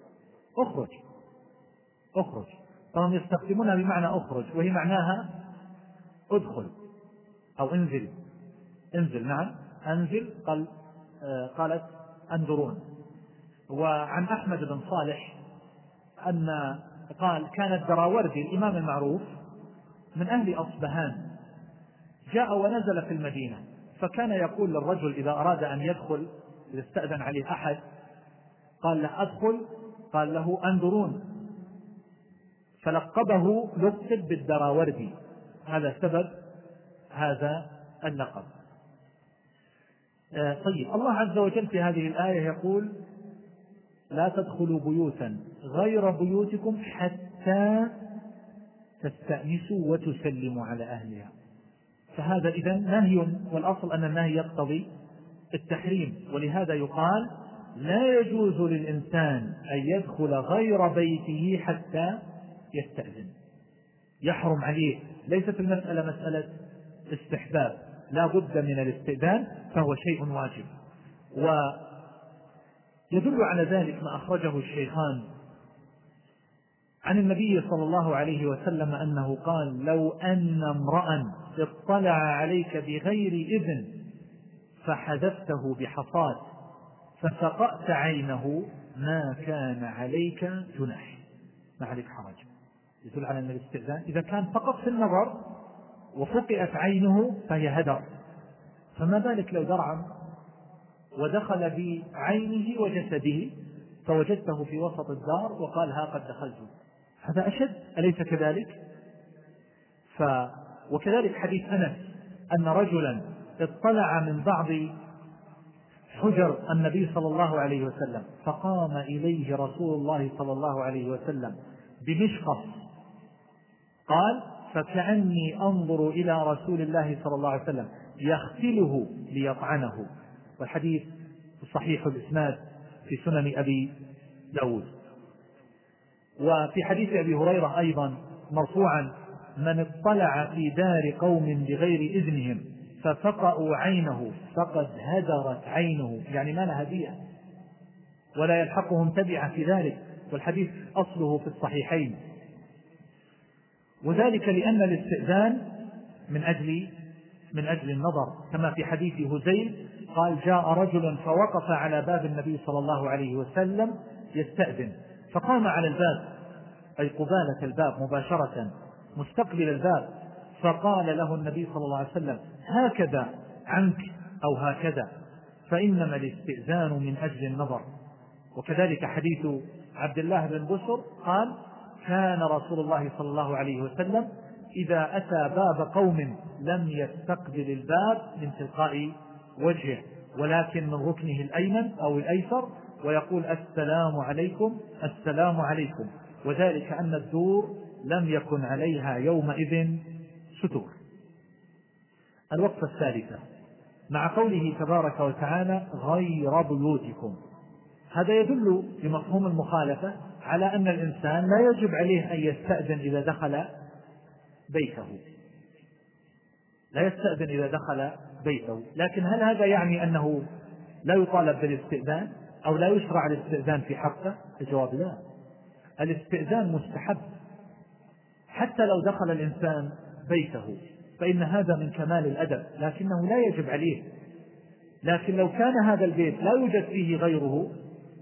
أخرج، فهم يستخدمونها بمعنى أخرج وهي معناها ادخل أو انزل. نعم، أنزل. قالت: أنذرون. وعن أحمد بن صالح أن قال: كان الدراوردي الإمام المعروف من أهل أصبهان جاء ونزل في المدينة، فكان يقول للرجل إذا أراد أن يدخل، إذا استأذن عليه أحد قال له: أدخل، قال له: أنذرون، فلقبه لقب بالدراوردي، هذا سبب هذا اللقب. طيب، الله عز وجل في هذه الآية يقول: لا تدخلوا بيوتا غير بيوتكم حتى تستأنسوا وتسلموا على أهلها. فهذا إذن نهي، والأصل أن النهي يقتضي التحريم، ولهذا يقال: لا يجوز للإنسان أن يدخل غير بيته حتى يستأذن، يحرم عليه. ليست المسألة مسألة استحباب، لا بد من الاستئذان، فهو شيء واجب. ويدل على ذلك ما أخرجه الشيخان عن النبي صلى الله عليه وسلم أنه قال: لو أن امرأ اطلع عليك بغير إذن فحذفته بحصاة فسقأت عينه ما كان عليك جناح، ما عليك حرج. يدل على أن الاستئذان إذا كان فقط في النظر وفقئت عينه فهي هدر، فما بالك لو درعم ودخل بعينه وجسده فوجدته في وسط الدار وقال: ها قد دخلت، هذا أشد، أليس كذلك؟ وكذلك حديث أنس أن رجلا اطلع من بعض حجر النبي صلى الله عليه وسلم فقام إليه رسول الله صلى الله عليه وسلم بمشقص، قال: فكأني أنظر إلى رسول الله صلى الله عليه وسلم يختله ليطعنه. والحديث صحيح الإسناد في سنن أبي داود. وفي حديث أبي هريرة أيضا مرفوعا: من اطلع في دار قوم بغير إذنهم ففقأوا عينه فقد هدرت عينه، يعني ما لها دية ولا يلحقهم تبعة في ذلك. والحديث أصله في الصحيحين. وذلك لأن الاستئذان من أجل النظر، كما في حديث هزيل قال: جاء رجل فوقف على باب النبي صلى الله عليه وسلم يستأذن، فقام على الباب أي قبالة الباب مباشرة مستقبل الباب، فقال له النبي صلى الله عليه وسلم: هكذا عنك أو هكذا، فإنما الاستئذان من أجل النظر. وكذلك حديث عبد الله بن بسر قال كان رسول الله صلى الله عليه وسلم إذا أتى باب قوم لم يستقبل الباب من تلقاء وجهه ولكن من ركنه الأيمن أو الأيسر ويقول السلام عليكم السلام عليكم، وذلك أن الدور لم يكن عليها يومئذ ستور. الوقفة الثالثة مع قوله تبارك وتعالى غير بيوتكم، هذا يدل بمفهوم المخالفة على أن الإنسان لا يجب عليه أن يستأذن إذا دخل بيته، لا يستأذن إذا دخل بيته. لكن هل هذا يعني أنه لا يطالب بالاستئذان أو لا يشرع الاستئذان في حقه؟ الجواب لا، الاستئذان مستحب حتى لو دخل الإنسان بيته، فإن هذا من كمال الأدب، لكنه لا يجب عليه. لكن لو كان هذا البيت لا يوجد فيه غيره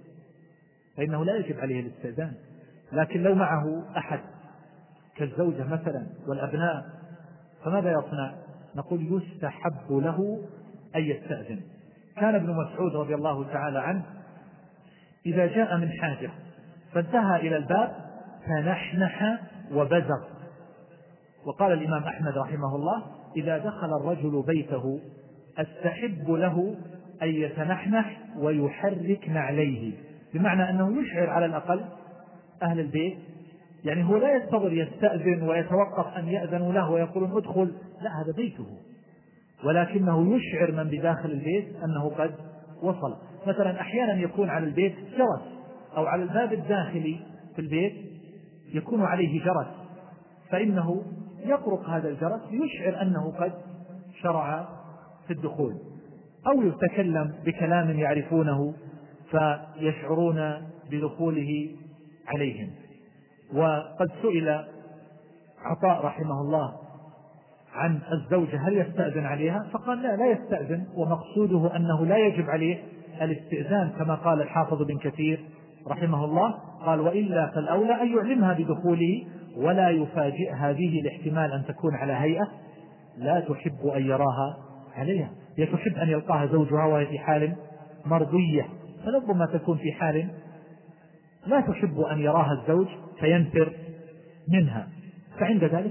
فإنه لا يجب عليه الاستئذان. لكن لو معه أحد كالزوجة مثلا والأبناء فماذا يصنع؟ نقول يستحب له أن يستأذن. كان ابن مسعود رضي الله تعالى عنه إذا جاء من حاجة فانتهى إلى الباب فنحنح وبزغ. وقال الإمام أحمد رحمه الله إذا دخل الرجل بيته استحب له أن يتنحنح ويحرك نعليه، بمعنى أنه يشعر على الأقل أهل البيت، يعني هو لا يستطيع يستأذن ويتوقف أن يأذنوا له ويقولون ادخل، لا، هذا بيته، ولكنه يشعر من بداخل البيت أنه قد وصل. مثلا أحيانا يكون على البيت جرس أو على الباب الداخلي في البيت يكون عليه جرس، فإنه يطرق هذا الجرس ليشعر أنه قد شرع في الدخول، أو يتكلم بكلام يعرفونه فيشعرون بدخوله عليهم. وقد سئل عطاء رحمه الله عن الزوجة هل يستأذن عليها، فقال لا يستأذن، ومقصوده أنه لا يجب عليه الاستئذان كما قال الحافظ بن كثير رحمه الله، قال وإلا فالأولى أن يعلمها بدخوله ولا يفاجئها به لاحتمال أن تكون على هيئة لا تحب أن يراها عليها، هي تحب أن يلقاها زوجها وهي في حال مرضية، فلربما تكون في حال لا تحب أن يراها الزوج فينفر منها، فعند ذلك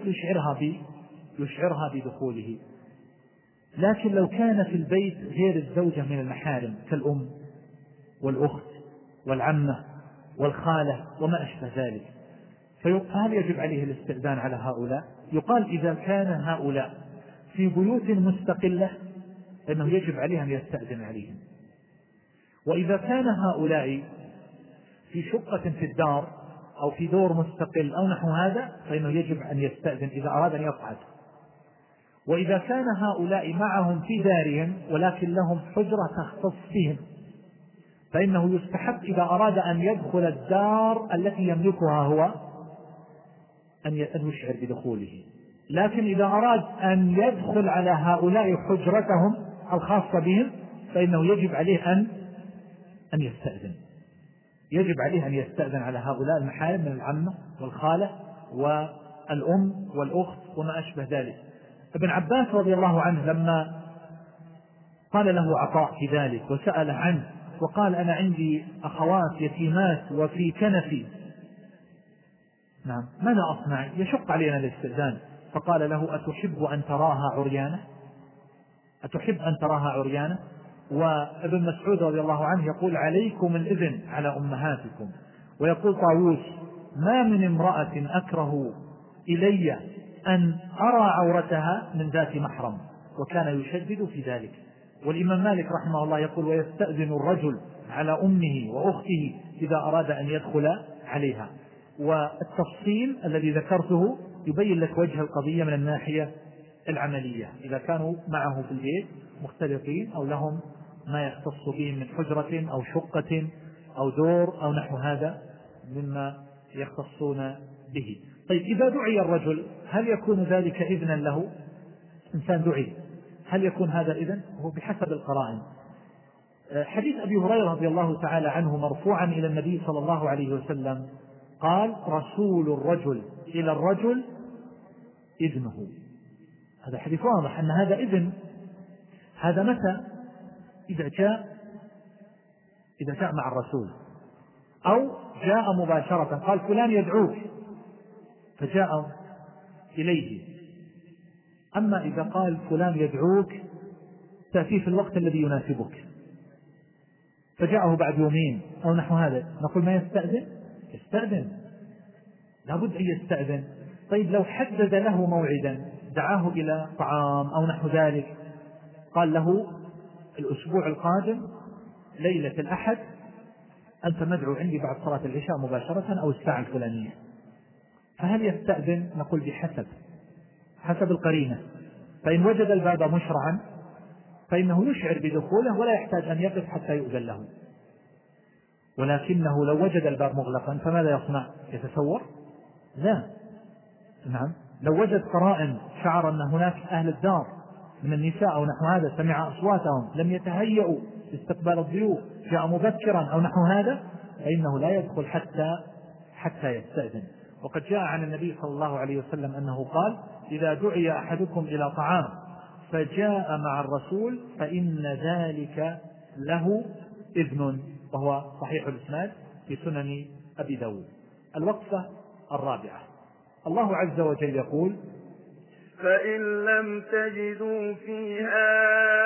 يشعرها بدخوله. لكن لو كان في البيت غير الزوجة من المحارم كالأم والأخت والعمة والخالة وما أشبه ذلك، فهل يجب عليه الاستئذان على هؤلاء؟ يقال إذا كان هؤلاء في بيوت مستقلة فإنه يجب عليه أن يستأذن عليهم، وإذا كان هؤلاء في شقة في الدار أو في دور مستقل أو نحو هذا فإنه يجب أن يستأذن إذا أراد أن يصعد. وإذا كان هؤلاء معهم في دارهم ولكن لهم حجرة تختص بهم فإنه يستحب إذا أراد أن يدخل الدار التي يملكها هو أن يشعر بدخوله. لكن إذا أراد أن يدخل على هؤلاء حجرتهم الخاصة بهم فإنه يجب عليه أن يستأذن، يجب عليه أن يستأذن على هؤلاء المحارم من العمة والخالة والأم والأخت وما أشبه ذلك. ابن عباس رضي الله عنه لما قال له عطاء في ذلك وسأل عنه وقال أنا عندي أخوات يتيمات وفي كنفي، نعم ماذا أصنع؟ يشق علينا الاستئذان. فقال له أتحب أن تراها عريانة؟ أتحب أن تراها عريانة؟ وابن مسعود رضي الله عنه يقول عليكم الإذن على أمهاتكم. ويقول طاووس ما من امرأة أكره إلي أن أرى عورتها من ذات محرم، وكان يشدد في ذلك. والإمام مالك رحمه الله يقول ويستأذن الرجل على أمه وأخته إذا أراد أن يدخل عليها. والتفصيل الذي ذكرته يبين لك وجه القضية من الناحية العملية، إذا كانوا معه في البيت مختلطين أو لهم ما يختص بهم من حجرة أو شقة أو دور أو نحو هذا مما يختصون به. طيب إذا دعي الرجل هل يكون ذلك إذنا له؟ إنسان دعي هل يكون هذا إذن؟ هو بحسب القرائن. حديث أبي هريرة رضي الله تعالى عنه مرفوعا إلى النبي صلى الله عليه وسلم قال رسول الرجل إلى الرجل إذنه. هذا حديث واضح أن هذا إذن. هذا متى؟ إذا جاء مع الرسول أو جاء مباشرة قال فلان يدعوك فجاء إليه. أما إذا قال فلان يدعوك تأتيه في الوقت الذي يناسبك فجاءه بعد يومين أو نحو هذا، نقول ما يستأذن؟ يستأذن، لابد أن يستأذن. طيب لو حدد له موعدا، دعاه إلى طعام أو نحو ذلك، قال له الأسبوع القادم ليلة الأحد أنت مدعو عندي بعد صلاة العشاء مباشرة أو الساعة الفلانية، فهل يستأذن؟ نقول حسب القرينة. فإن وجد الباب مشرعا فإنه يشعر بدخوله ولا يحتاج أن يقف حتى يؤذن له، ولكنه لو وجد الباب مغلقا فماذا يصنع؟ يتسور؟ لا، نعم، لو وجد قرائن شعر أن هناك أهل الدار من النساء أو نحو هذا سمع أصواتهم لم يتهيئوا لاستقبال الضيوف، جاء مبكرا أو نحو هذا، فإنه لا يدخل حتى يستأذن. وقد جاء عن النبي صلى الله عليه وسلم أنه قال إذا دعي أحدكم إلى طعام فجاء مع الرسول فإن ذلك له إذن، وهو صحيح الإسناد في سنن أبي داود. الوقفة الرابعة، الله عز وجل يقول فإن لم تجدوا فيها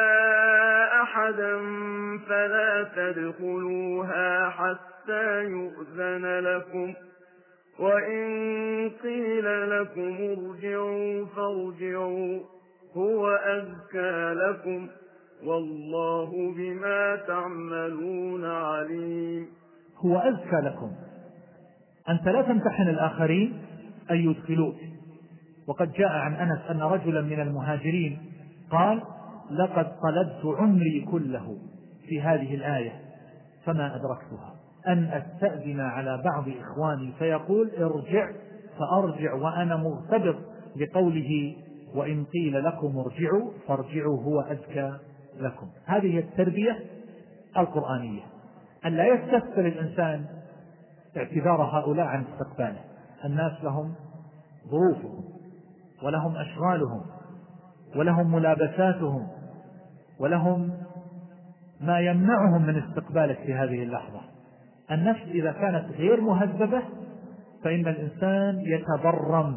أحدا فلا تدخلوها حتى يؤذن لكم، وإن قيل لكم ارجعوا فارجعوا هو أزكى لكم والله بما تعملون عليم. هو أزكى لكم، أنت لا تمتحن الآخرين أن يدخلوك. وقد جاء عن أنس أن رجلا من المهاجرين قال لقد طلبت عمري كله في هذه الآية فما أدركتها، أن أستأذن على بعض إخواني فيقول ارجع فأرجع وأنا مغتبط بقوله وإن قيل لكم ارجعوا فارجعوا هو أزكى لكم. هذه التربية القرآنية، أن لا يستثقل الإنسان اعتذار هؤلاء عن استقباله. الناس لهم ظروفهم ولهم أشغالهم ولهم ملابساتهم ولهم ما يمنعهم من استقبالك في هذه اللحظة. النفس إذا كانت غير مهذبة فإن الإنسان يتبرم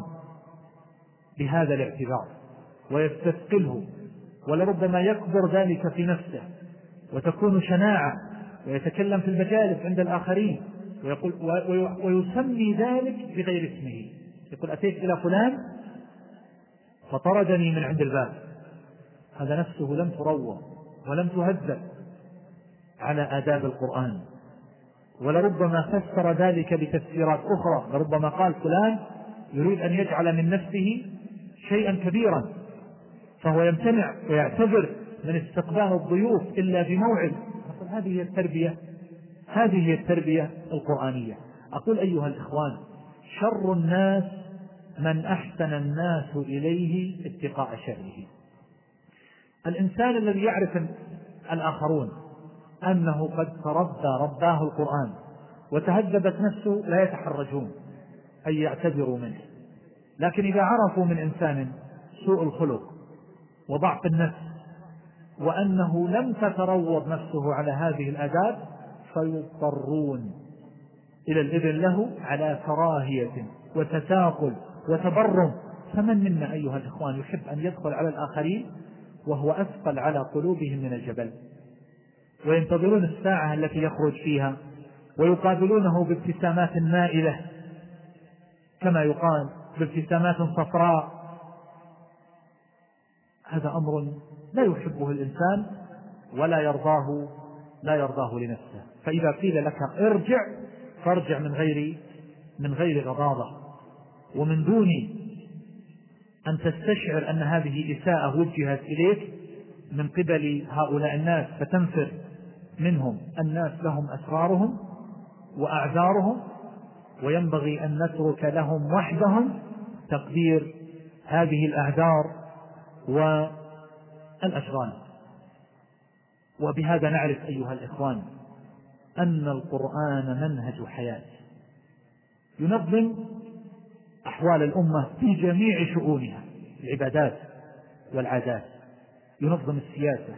بهذا الاعتذار ويستثقله، ولربما يكبر ذلك في نفسه وتكون شناعة ويتكلم في المجالس عند الآخرين ويقول ويسمي ذلك بغير اسمه، يقول أتيت إلى فلان فطردني من عند الباب. هذا نفسه لم تروى ولم تهذب على آداب القرآن، ولربما فسر ذلك بتفسيرات أخرى، لربما قال فلان يريد أن يجعل من نفسه شيئا كبيرا فهو يمتنع ويعتذر من استقبال الضيوف إلا بموعد. هذه هي التربية القرآنية. أقول أيها الإخوان شر الناس من أحسن الناس إليه اتقاء شره. الإنسان الذي يعرف الآخرون أنه قد رباه القرآن وتهذبت نفسه لا يتحرجون أن يعتذروا منه، لكن إذا عرفوا من إنسان سوء الخلق وضعف النفس وأنه لم تتروض نفسه على هذه الآداب فيضطرون إلى الإذن له على كراهية وتساقل وتبرم. فمن منا أيها الإخوان يحب أن يدخل على الآخرين وهو أثقل على قلوبهم من الجبل، وينتظرون الساعة التي يخرج فيها ويقابلونه بابتسامات مائلة كما يقال بابتسامات صفراء؟ هذا أمر لا يحبه الإنسان ولا يرضاه لنفسه. فإذا قيل لك ارجع فارجع من غير غضاضة ومن دون أن تستشعر أن هذه إساءة وجهت إليك من قبل هؤلاء الناس فتنفر منهم. الناس لهم أسرارهم وأعذارهم، وينبغي أن نترك لهم وحدهم تقدير هذه الأعذار والأشغال. وبهذا نعرف أيها الإخوان أن القرآن منهج حياة ينظم أحوال الأمة في جميع شؤونها، العبادات والعادات، ينظم السياسة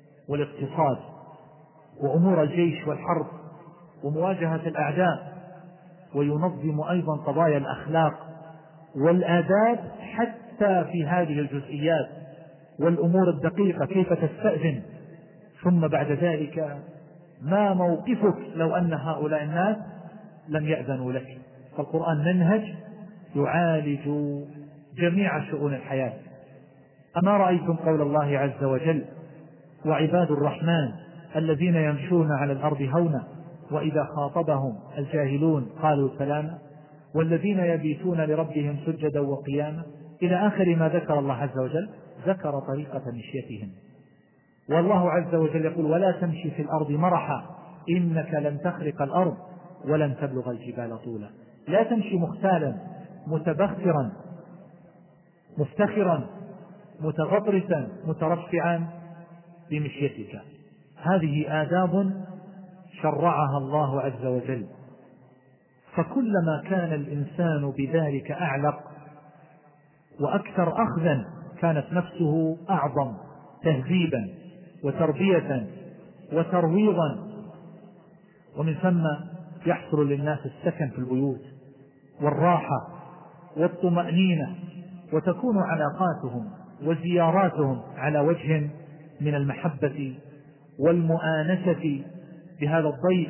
والاقتصاد وأمور الجيش والحرب ومواجهة الأعداء وينظم أيضا قضايا الأخلاق والآداب حتى في هذه الجزئيات والأمور الدقيقة، كيف تستأذن. ثم بعد ذلك ما موقفك لو أن هؤلاء الناس لم يأذنوا لك؟ فالقرآن منهج يعالج جميع شؤون الحياة. أما رأيتم قول الله عز وجل: وعباد الرحمن الذين يمشون على الأرض هونا وإذا خاطبهم الجاهلون قالوا سلاما والذين يبيتون لربهم سجدا وقياما إلى آخر ما ذكر الله عز وجل. ذكر طريقة مشيتهم، والله عز وجل يقول: ولا تمشي في الأرض مرحا إنك لن تخرق الأرض ولن تبلغ الجبال طولا. لا تمشي مختالا متبخترا مفتخرا متغطرسا مترفعا بمشيتك. هذه آداب شرعها الله عز وجل، فكلما كان الإنسان بذلك أعلق وأكثر أخذا كانت نفسه أعظم تهذيبا وتربية وترويضا، ومن ثم يحصل للناس السكن في البيوت والراحة والطمأنينة، وتكون علاقاتهم وزياراتهم على وجه من المحبة والمؤانسة بهذا الضيف،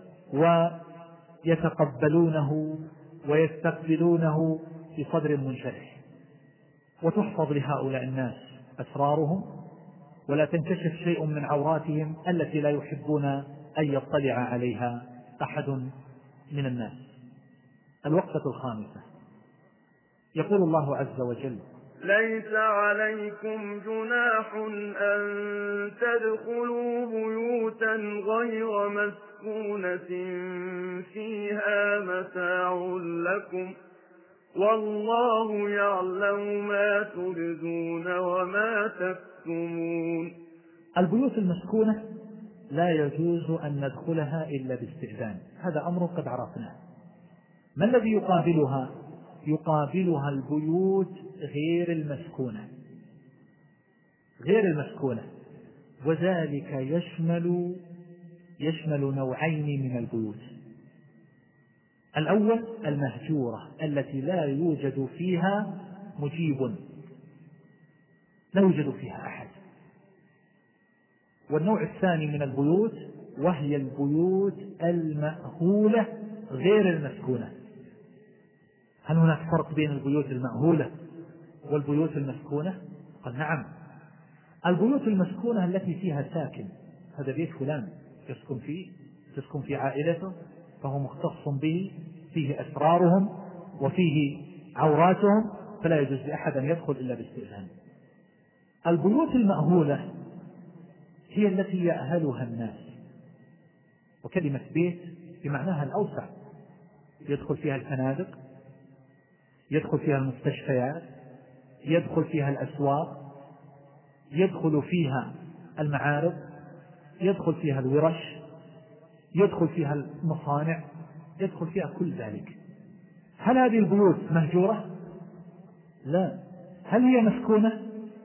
ويتقبلونه ويستقبلونه بصدر منشرح. وتحفظ لهؤلاء الناس أسرارهم، ولا تنكشف شيء من عوراتهم التي لا يحبون أن يطلع عليها أحد من الناس. الوقفة الخامسة، يقول الله عز وجل: ليس عليكم جناح أن تدخلوا بيوتا غير مسكونة فيها متاع لكم والله يعلم ما تبدون وما تكتمون. البيوت المسكونة لا يجوز أن ندخلها إلا باستئذان، هذا أمر قد عرفناه. ما الذي يقابلها؟ يقابلها البيوت غير المسكونة، غير المسكونة، وذلك يشمل نوعين من البيوت. الأول المهجورة التي لا يوجد فيها مجيب، لا يوجد فيها أحد. والنوع الثاني من البيوت وهي البيوت المأهولة غير المسكونة. هل هناك فرق بين البيوت المأهولة والبيوت المسكونة؟ قال نعم. البيوت المسكونة التي فيها ساكن، هذا بيت فلان يسكن فيه، تسكن في عائلته، فهو مختص به، فيه أسرارهم وفيه عوراتهم، فلا يجوز لأحد أن يدخل إلا باستئذان. البيوت المأهولة هي التي يأهلها الناس، وكلمة بيت بمعناها الأوسع، يدخل فيها الفنادق، يدخل فيها المستشفيات، يدخل فيها الأسواق، يدخل فيها المعارض، يدخل فيها الورش، يدخل فيها المصانع، يدخل فيها كل ذلك. هل هذه البيوت مهجورة؟ لا. هل هي مسكونة؟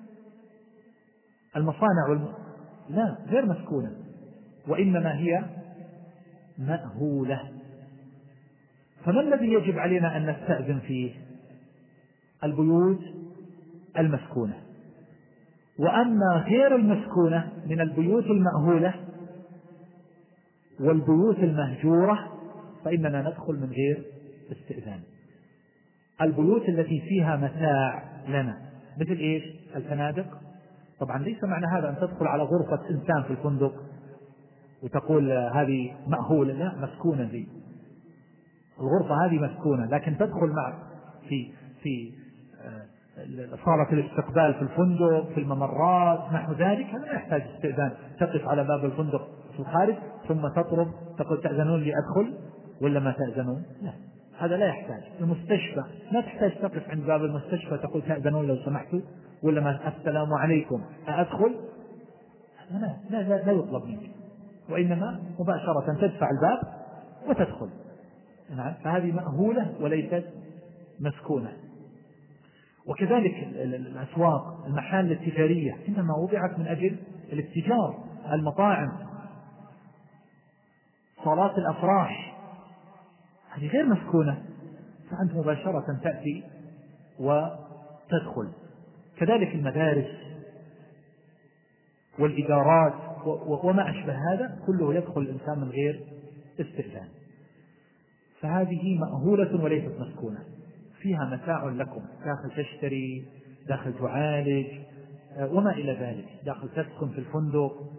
المصانع لا، غير مسكونة، وإنما هي مأهولة. فما الذي يجب علينا أن نستأذن فيه؟ البيوت المسكونة. وأما غير المسكونة من البيوت المأهولة والبيوت المهجورة فإننا ندخل من غير استئذان. البيوت التي فيها متاع لنا مثل إيش؟ الفنادق. طبعا ليس معنى هذا أن تدخل على غرفة إنسان في الفندق وتقول هذه مأهولة، لا، مسكونة. دي الغرفة هذه مسكونة، لكن تدخل في صالة الاستقبال في الفندق، في الممرات، نحو ذلك، هذا لا يحتاج استئذان. تقف على باب الفندق في الخارج ثم تطلب، تقول تأذنون لي أدخل ولا ما تأذنون؟ لا، هذا لا يحتاج. المستشفى لا تحتاج تقف عند باب المستشفى تقول تأذنون لو سمحتوا ولا ما السلام عليكم أدخل، لا يطلب منك، وإنما مباشرة تدفع الباب وتدخل. فهذه مأهولة وليست مسكونة. وكذلك الأسواق، المحال التجارية إنما وضعت من أجل الاتجار، المطاعم، صالات الأفراح، هذه غير مسكونة، فأنت مباشرة تأتي وتدخل. كذلك المدارس والإدارات وما أشبه هذا كله يدخل الإنسان من غير استئذان. فهذه مأهولة وليست مسكونة، فيها متاع لكم، داخل تشتري، داخل تعالج وما إلى ذلك، داخل تسكن في الفندق،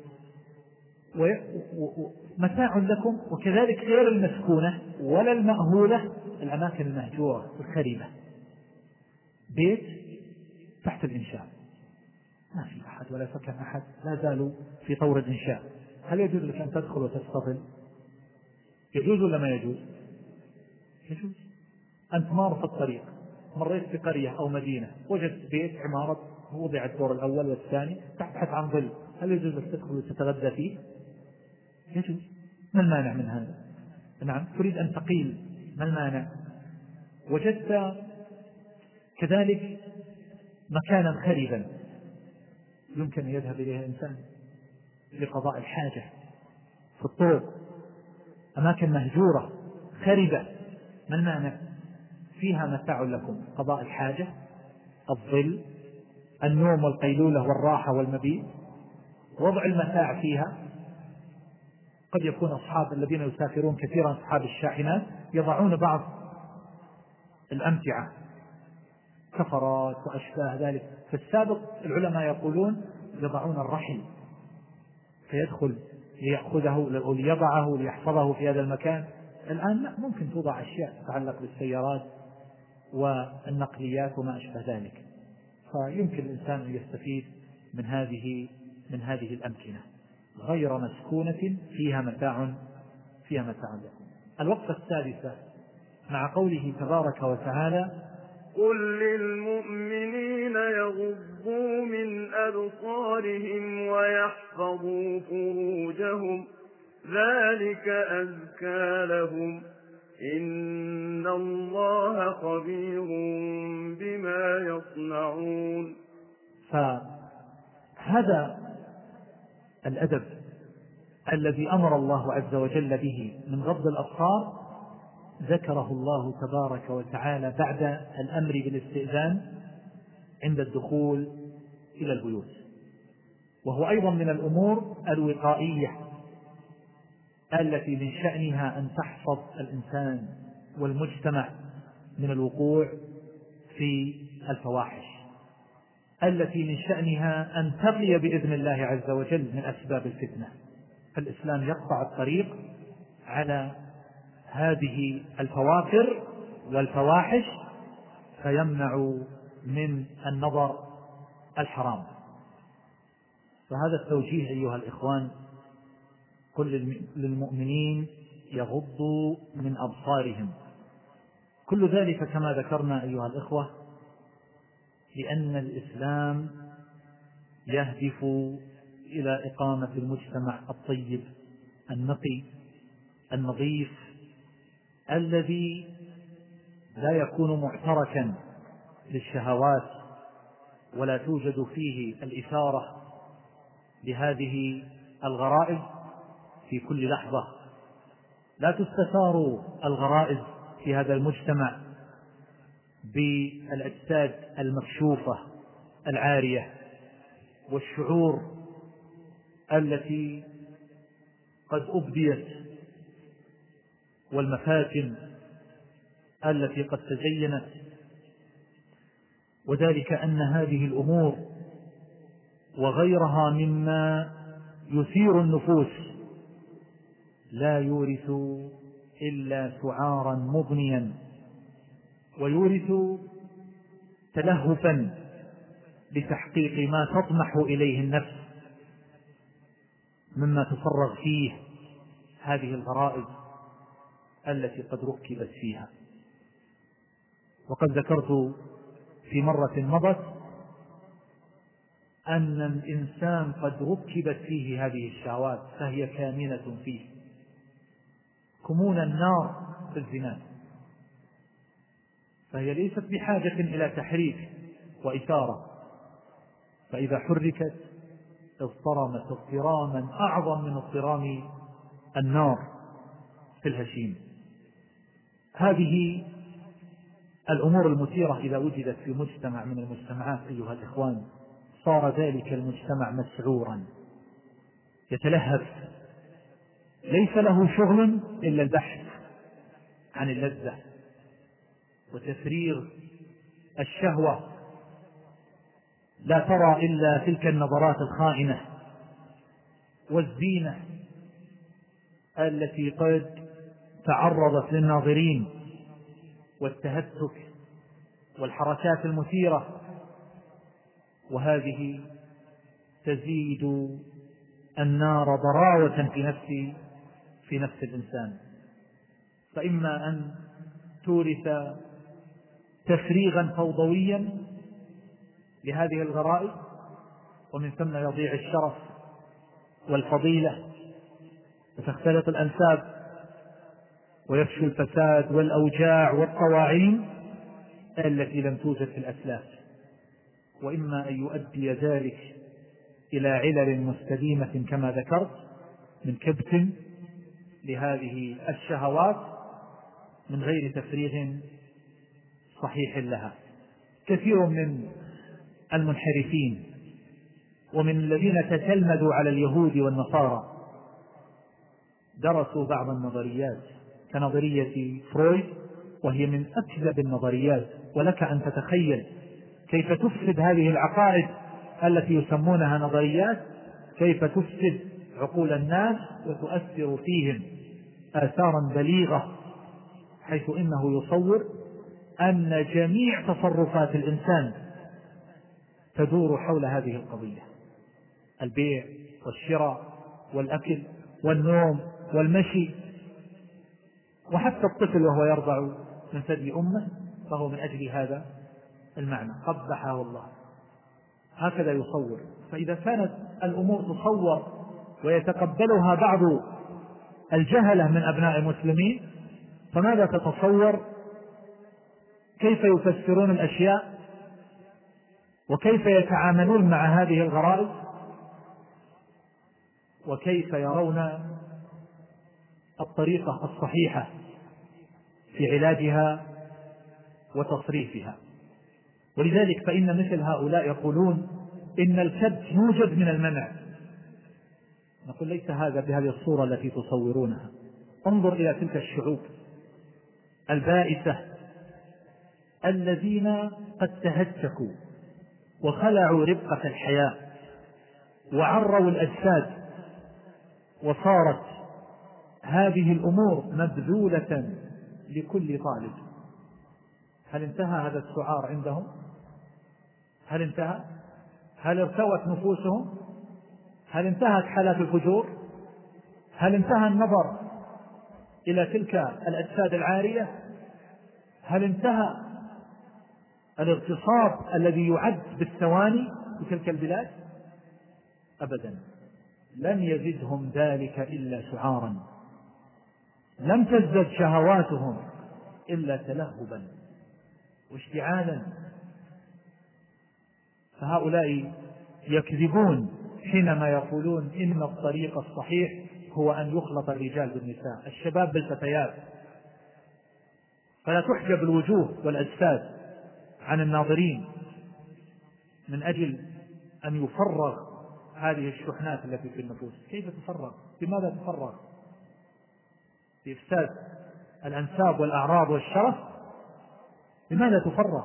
متاع لكم. وكذلك غير المسكونة ولا المأهولة الأماكن المهجورة الخريبة، بيت تحت الإنشاء ما في أحد ولا سكن أحد، لا زالوا في طور الإنشاء، هل يجوز لك أن تدخل وتستظل؟ يجوز ولا ما يجوز؟ يجوز. أنت مار في الطريق، مريت في قرية أو مدينة، وجدت بيت عمارة وضع الدور الأول والثاني، تبحث عن ظل، هل يجوز لك تدخل وتتغدى فيه؟ يجوز. ما المانع من هذا؟ نعم. تريد أن تقيل، ما المانع؟ وجدت كذلك مكانا خريبا يمكن أن يذهب إليه الإنسان لقضاء الحاجة في الطرق، أماكن مهجورة خربة، ما المانع؟ فيها متاع لكم، قضاء الحاجة، الظل، النوم والقيلولة والراحة والمبيت، وضع المتاع فيها. قد يكون أصحاب الذين يسافرون كثيرا أصحاب الشاحنات يضعون بعض الأمتعة كفرات وأشباه ذلك. في السابق العلماء يقولون يضعون الرحل فيدخل ليأخذه أو ليضعه ليحفظه في هذا المكان. الآن لا، ممكن توضع أشياء تتعلق بالسيارات والنقليات وما أشبه ذلك، فيمكن الإنسان أن يستفيد من هذه الأمكنة غير مسكونة فيها متاع لكم. الوقفة السادسة مع قوله تبارك وتعالى: قل للمؤمنين يغضوا من أبصارهم ويحفظوا فروجهم ذلك أزكى لهم إن الله خبير بما يصنعون. فهذا الأدب الذي أمر الله عز وجل به من غض الأبصار ذكره الله تبارك وتعالى بعد الأمر بالاستئذان عند الدخول إلى البيوت، وهو أيضا من الأمور الوقائية التي من شأنها أن تحفظ الإنسان والمجتمع من الوقوع في الفواحش، التي من شأنها أن تقي بإذن الله عز وجل من أسباب الفتنة. فالإسلام يقطع الطريق على هذه الفواكر والفواحش فيمنع من النظر الحرام. فهذا التوجيه أيها الإخوان، كل للمؤمنين يغضوا من أبصارهم، كل ذلك كما ذكرنا أيها الإخوة لأن الإسلام يهدف إلى إقامة المجتمع الطيب النقي النظيف الذي لا يكون معتركا للشهوات ولا توجد فيه الإثارة لهذه الغرائز في كل لحظة. لا تستثار الغرائز في هذا المجتمع بالأجساد المكشوفة العارية والشعور التي قد أبديت والمفاتن التي قد تزينت، وذلك أن هذه الأمور وغيرها مما يثير النفوس لا يورث إلا سعارا مضنيا، ويورث تلهفا لتحقيق ما تطمح إليه النفس مما تفرغ فيه هذه الغرائز التي قد ركبت فيها. وقد ذكرت في مرة مضت أن الإنسان قد ركبت فيه هذه الشهوات فهي كامنة فيه كمون النار في الزنا، فهي ليست بحاجة إلى تحريك وإثارة، فإذا حركت اضطرمت اضطراما أعظم من اضطرام النار في الهشيم. هذه الأمور المثيرة إذا وجدت في مجتمع من المجتمعات أيها الإخوان صار ذلك المجتمع مسعورا يتلهف، ليس له شغل إلا البحث عن اللذة وتفريغ الشهوة، لا ترى إلا تلك النظرات الخائنة والزينة التي قد تعرضت للناظرين والتهتك والحركات المثيرة، وهذه تزيد النار ضراوة في نفس الإنسان. فإما أن تورث تفريغا فوضويا لهذه الغرائز، ومن ثم يضيع الشرف والفضيلة وتختلط الأنساب ويفشو الفساد والأوجاع والطواعين التي لم توجد في الأسلاف، وإما أن يؤدي ذلك إلى علل مستديمة كما ذكرت من كبت لهذه الشهوات من غير تفريغ صحيح لها. كثير من المنحرفين ومن الذين تتلمذوا على اليهود والنصارى درسوا بعض النظريات كنظرية فرويد، وهي من أكذب النظريات، ولك أن تتخيل كيف تفسد هذه العقائد التي يسمونها نظريات، كيف تفسد عقول الناس وتؤثر فيهم آثارا بليغة، حيث إنه يصور أن جميع تصرفات الإنسان تدور حول هذه القضية: البيع والشراء والأكل والنوم والمشي، وحتى الطفل وهو يرضع من ثدي أمه فهو من أجل هذا المعنى، قبحه الله. هكذا يصور. فإذا كانت الأمور تصور ويتقبلها بعض الجهلة من أبناء المسلمين، فماذا تتصور كيف يفسرون الأشياء وكيف يتعاملون مع هذه الغرائز وكيف يرون الطريقة الصحيحة في علاجها وتصريفها. ولذلك فإن مثل هؤلاء يقولون إن الكبت يوجد من المنع. نقول ليس هذا بهذه الصورة التي تصورونها. انظر إلى تلك الشعوب البائسة الذين قد تهتكوا وخلعوا ربقة الحياة وعروا الأجساد، وصارت هذه الأمور مبذولة لكل طالب. هل انتهى هذا السعار عندهم؟ هل انتهى؟ هل ارتوت نفوسهم؟ هل انتهت حالات الفجور؟ هل انتهى النظر إلى تلك الأجساد العارية؟ هل انتهى الاغتصاب الذي يعد بالثواني في تلك البلاد؟ أبدا، لم يزدهم ذلك إلا سعارا، لم تزدد شهواتهم إلا تلهبا واشتعالا. فهؤلاء يكذبون حينما يقولون إن الطريق الصحيح هو أن يخلط الرجال بالنساء، الشباب بالفتيات، فلا تحجب الوجوه والأجساد عن الناظرين من أجل أن يفرغ هذه الشحنات التي في النفوس. كيف تفرغ؟ بماذا تفرغ؟ بإفساد الأنساب والأعراض والشرف؟ بماذا تفرغ؟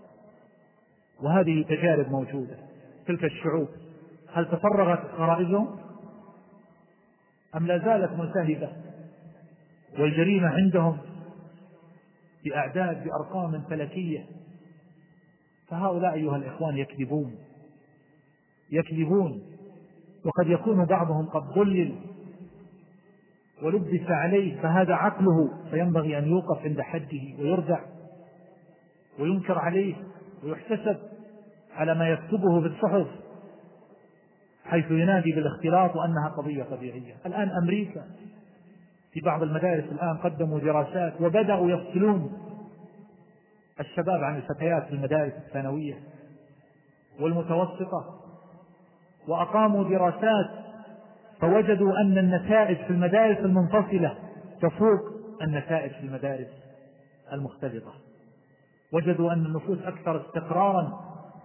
وهذه تجارب موجودة. تلك الشعوب هل تفرغت غرائزهم أم لا زالت ملتهبة؟ والجريمة عندهم بأعداد بأرقام فلكية. فهؤلاء أيها الإخوان يكذبون، وقد يكون بعضهم قد ضلل ولبس عليه، فهذا عقله، فينبغي أن يوقف عند حده ويردع وينكر عليه ويحتسب على ما يكتبه في الصحف، حيث ينادي بالاختلاط وأنها قضية طبيعية. الآن أمريكا في بعض المدارس الآن قدموا دراسات وبدأوا يفصلون الشباب عن الفتيات في المدارس الثانوية والمتوسطة، وأقاموا دراسات فوجدوا أن النتائج في المدارس المنفصلة تفوق النتائج في المدارس المختلطة، وجدوا أن النفوس أكثر استقرارا،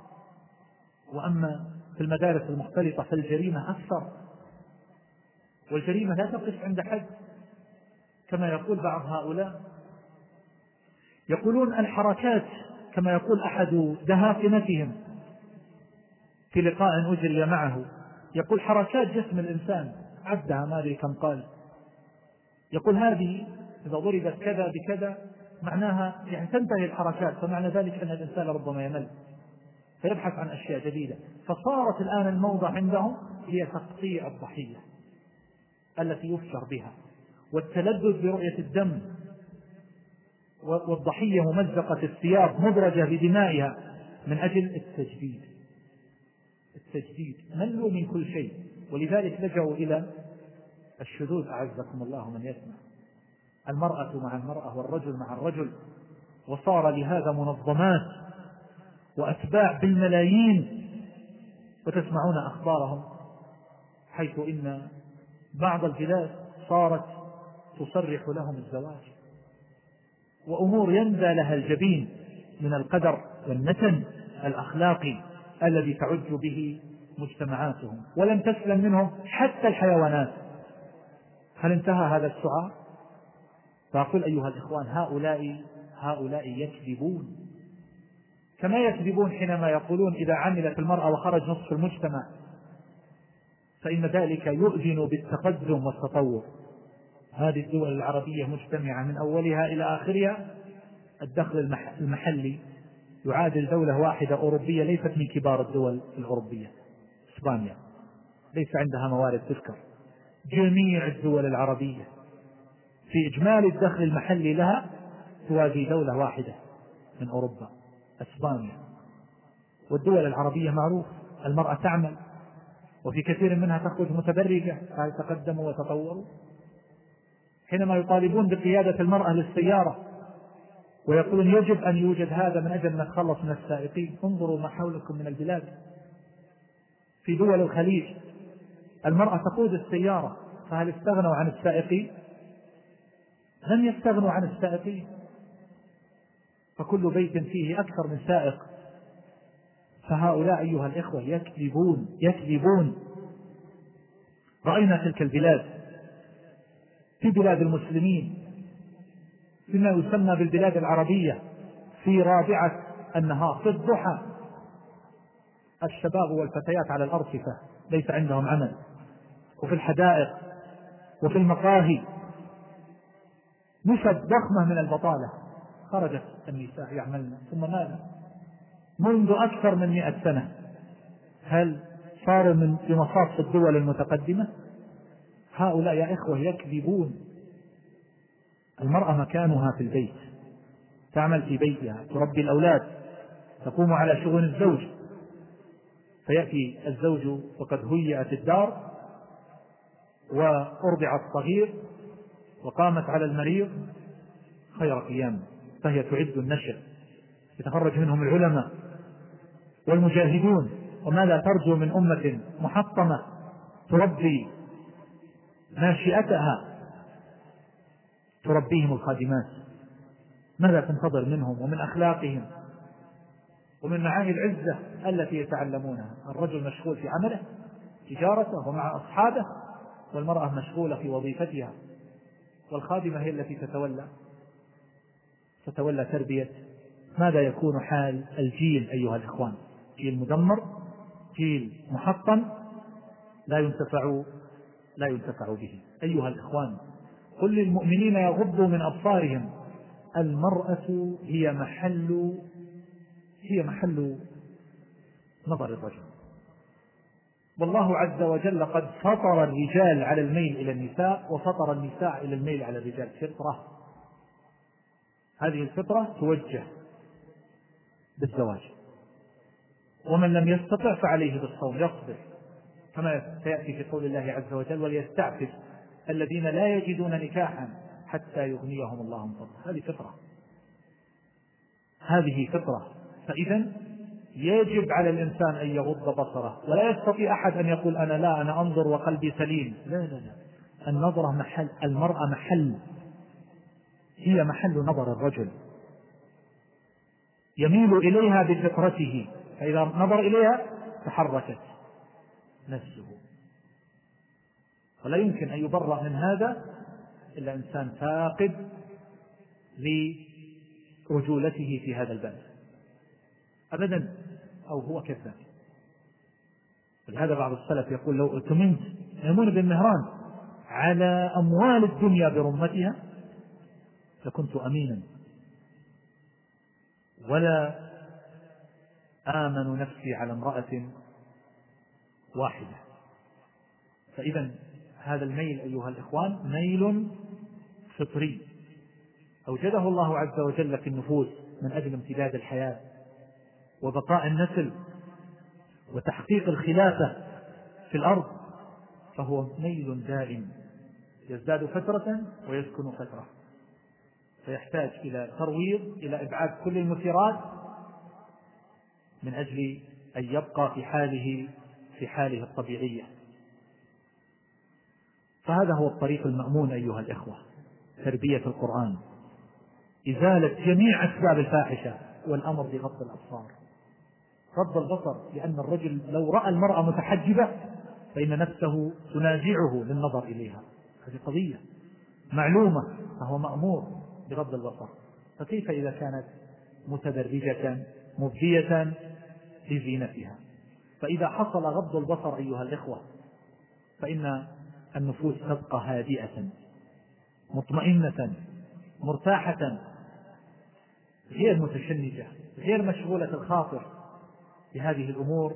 وأما في المدارس المختلطة فالجريمة أكثر، والجريمة لا تقف عند حد كما يقول بعض هؤلاء. يقولون الحركات، كما يقول أحد دهاقنتهم في لقاء أجري معه، يقول حركات جسم الإنسان عدها ما أدري كم قال، يقول هذه إذا ضربت كذا بكذا معناها يعني تنتهي الحركات، فمعنى ذلك أن الإنسان ربما يمل فيبحث عن أشياء جديدة. فصارت الآن الموضة عندهم هي تقطيع الضحية التي يفشر بها، والتلذذ برؤية الدم، والضحية ممزقة الثياب مدرجة بدمائها من أجل التجديد. ملوا من كل شيء، ولذلك لجأوا إلى الشذوذ أعزكم الله من يسمع، المرأة مع المرأة والرجل مع الرجل، وصار لهذا منظمات وأتباع بالملايين، وتسمعون أخبارهم حيث إن بعض البلاد صارت تصرح لهم الزواج، وأمور يندى لها الجبين من القدر والنتن الأخلاقي الذي تعج به مجتمعاتهم، ولم تسلم منهم حتى الحيوانات. هل انتهى هذا السعار؟ فأقول أيها الإخوان، هؤلاء يكذبون، كما يكذبون حينما يقولون إذا عملت المرأة وخرج نصف المجتمع فإن ذلك يؤذن بالتقدم والتطور. هذه الدول العربية مجتمعة من أولها إلى آخرها، الدخل المحلي يعادل دولة واحدة أوروبية ليست من كبار الدول الأوروبية، إسبانيا ليس عندها موارد تذكر. جميع الدول العربية في إجمالي الدخل المحلي لها توازي دولة واحدة من أوروبا، إسبانيا. والدول العربية معروف المرأة تعمل، وفي كثير منها تخرج متبرجة فيتقدموا وتطوروا. حينما يطالبون بقيادة المرأة للسيارة ويقولون يجب أن يوجد هذا من أجل أن نتخلص من السائقين، انظروا ما حولكم من البلاد. في دول الخليج المرأة تقود السيارة، فهل استغنوا عن السائقين؟ لم يستغنوا عن السائقين، فكل بيت فيه أكثر من سائق. فهؤلاء أيها الإخوة يكذبون. رأينا تلك البلاد في بلاد المسلمين فيما يسمى بالبلاد العربية في رابعة النهار في الضحى الشباب والفتيات على الأرصفة ليس عندهم عمل، وفي الحدائق وفي المقاهي نسب ضخمة من البطالة، خرجت النساء يعملن. ثم ماذا؟ منذ أكثر من 100 سنة هل صاروا من مصاف الدول المتقدمة؟ هؤلاء يا إخوة يكذبون. المرأة مكانها في البيت، تعمل في بيتها، تربي الأولاد، تقوم على شؤون الزوج، فيأتي الزوج وقد هيئت الدار وأرضع الصغير وقامت على المريض خير قيام، فهي تعد النشء، يتخرج منهم العلماء والمجاهدون. وماذا ترجو من أمة محطمة تربي ناشئتها، تربيهم الخادمات؟ ماذا تنتظر منهم ومن أخلاقهم ومن معاني العزة التي يتعلمونها؟ الرجل مشغول في عمله تجارته ومع أصحابه، والمرأة مشغولة في وظيفتها، والخادمة هي التي تتولى تربية. ماذا يكون حال الجيل أيها الإخوان؟ جيل مدمر، جيل محطم، لا ينتفع به. أيها الإخوان، قل للمؤمنين يغضوا من أبصارهم. المرأة هي محل نظر الرجل، والله عز وجل قد فطر الرجال على الميل إلى النساء، وفطر النساء إلى الميل على الرجال. فطرة، هذه الفطرة توجه بالزواج، ومن لم يستطع فعليه بالصوم يصبر، كما سيأتي في قول الله عز وجل وليستعفف الذين لا يجدون نكاحا حتى يغنيهم الله من فضله. هذه فطرة. فإذا يجب على الإنسان أن يغض بصره، ولا يستطيع أحد أن يقول أنا أنظر وقلبي سليم. لا، النظرة محل، المرأة هي محل نظر الرجل. يميل إليها بفطرته، فإذا نظر إليها تحركت نفسه. ولا يمكن أن يبرأ من هذا إلا إنسان فاقد لرجولته في هذا الباب أبدا، أو هو كذاب. ولهذا بعض السلف يقول: لو اؤتمنت ميمون بن مهران على أموال الدنيا برمتها لكنت أمينا، ولا آمن نفسي على امرأة واحدة. فإذا هذا الميل أيها الإخوان ميل فطري أوجده الله عز وجل في النفوس من أجل امتداد الحياة وبقاء النسل وتحقيق الخلافة في الأرض، فهو ميل دائم يزداد فترة ويسكن فترة، فيحتاج إلى ترويض، إلى إبعاد كل المثيرات من أجل أن يبقى في حاله الطبيعية. فهذا هو الطريق المأمون أيها الإخوة، تربية القرآن، إزالة جميع أسباب الفاحشة والأمر بغض الأبصار. غض البصر، لأن الرجل لو رأى المرأة متحجبة فإن نفسه تنازعه للنظر إليها، هذه قضية معلومة، فهو مأمور بغض البصر. فكيف إذا كانت متبرجة مبدية لزينتها؟ فإذا حصل غض البصر أيها الإخوة فإن النفوس تبقى هادئة مطمئنة مرتاحة، غير متشنجة، غير مشغولة الخاطر بهذه الأمور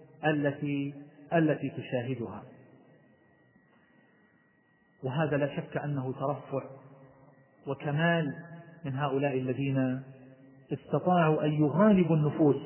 التي تشاهدها. وهذا لا شك أنه ترفع وكمال من هؤلاء الذين استطاعوا أن يغالبوا النفوس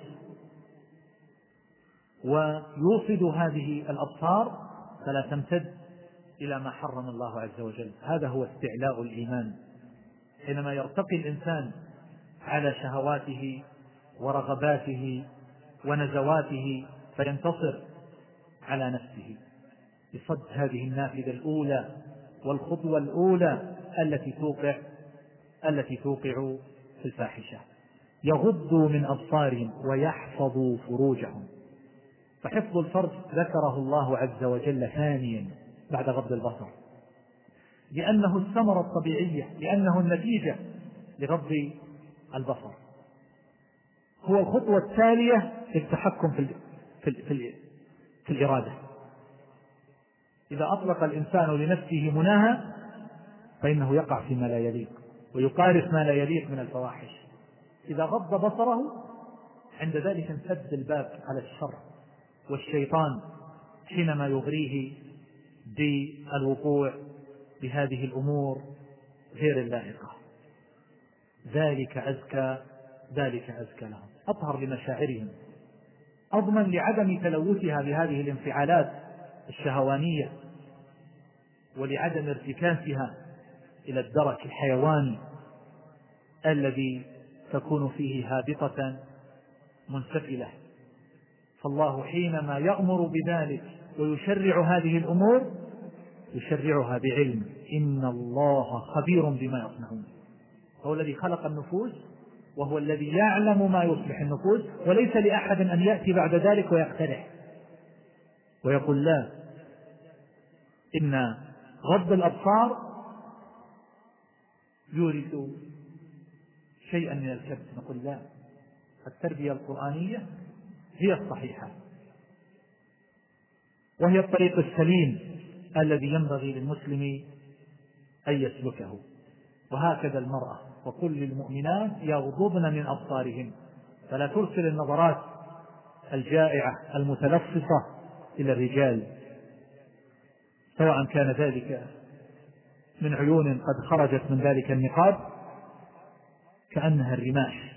ويوصدوا هذه الأبصار فلا تمتد إلى ما حرم الله عز وجل. هذا هو استعلاء الإيمان، حينما يرتقي الإنسان على شهواته ورغباته ونزواته فينتصر على نفسه بصد هذه النافذة الأولى والخطوة الأولى التي توقع في الفاحشة. يغضوا من أبصارهم ويحفظوا فروجهم. فحفظ الفرج ذكره الله عز وجل ثانيا بعد غض البصر، لأنه الثمرة الطبيعية، لأنه النتيجة لغض البصر، هو الخطوة التالية للتحكم في الإرادة. إذا أطلق الإنسان لنفسه مناهى فإنه يقع فيما لا يليق ويقارف ما لا يليق من الفواحش. إذا غض بصره عند ذلك انسد الباب على الشر والشيطان حينما يغريه بالوقوع بهذه الأمور غير اللائقة. ذلك أزكى لهم، أطهر لمشاعرهم، أضمن لعدم تلوثها بهذه الانفعالات الشهوانية ولعدم ارتكاسها إلى الدرك الحيواني الذي تكون فيه هابطة منسفلة. فالله حينما يأمر بذلك ويشرع هذه الأمور يشرعها بعلم، إن الله خبير بما يصنعون. هو الذي خلق النفوس وهو الذي يعلم ما يصلح النفوس، وليس لأحد أن يأتي بعد ذلك ويقترح ويقول لا، إن غض الأبصار يورث شيئا من الكبت. نقول لا، التربية القرآنية هي الصحيحة وهي الطريق السليم الذي ينبغي للمسلم أن يسلكه. وهكذا المرأة، وقل للمؤمنات يغضضن من أبصارهن، فلا ترسل النظرات الجائعة المتلفظة إلى الرجال، سواء كان ذلك من عيون قد خرجت من ذلك النقاب كأنها الرماش،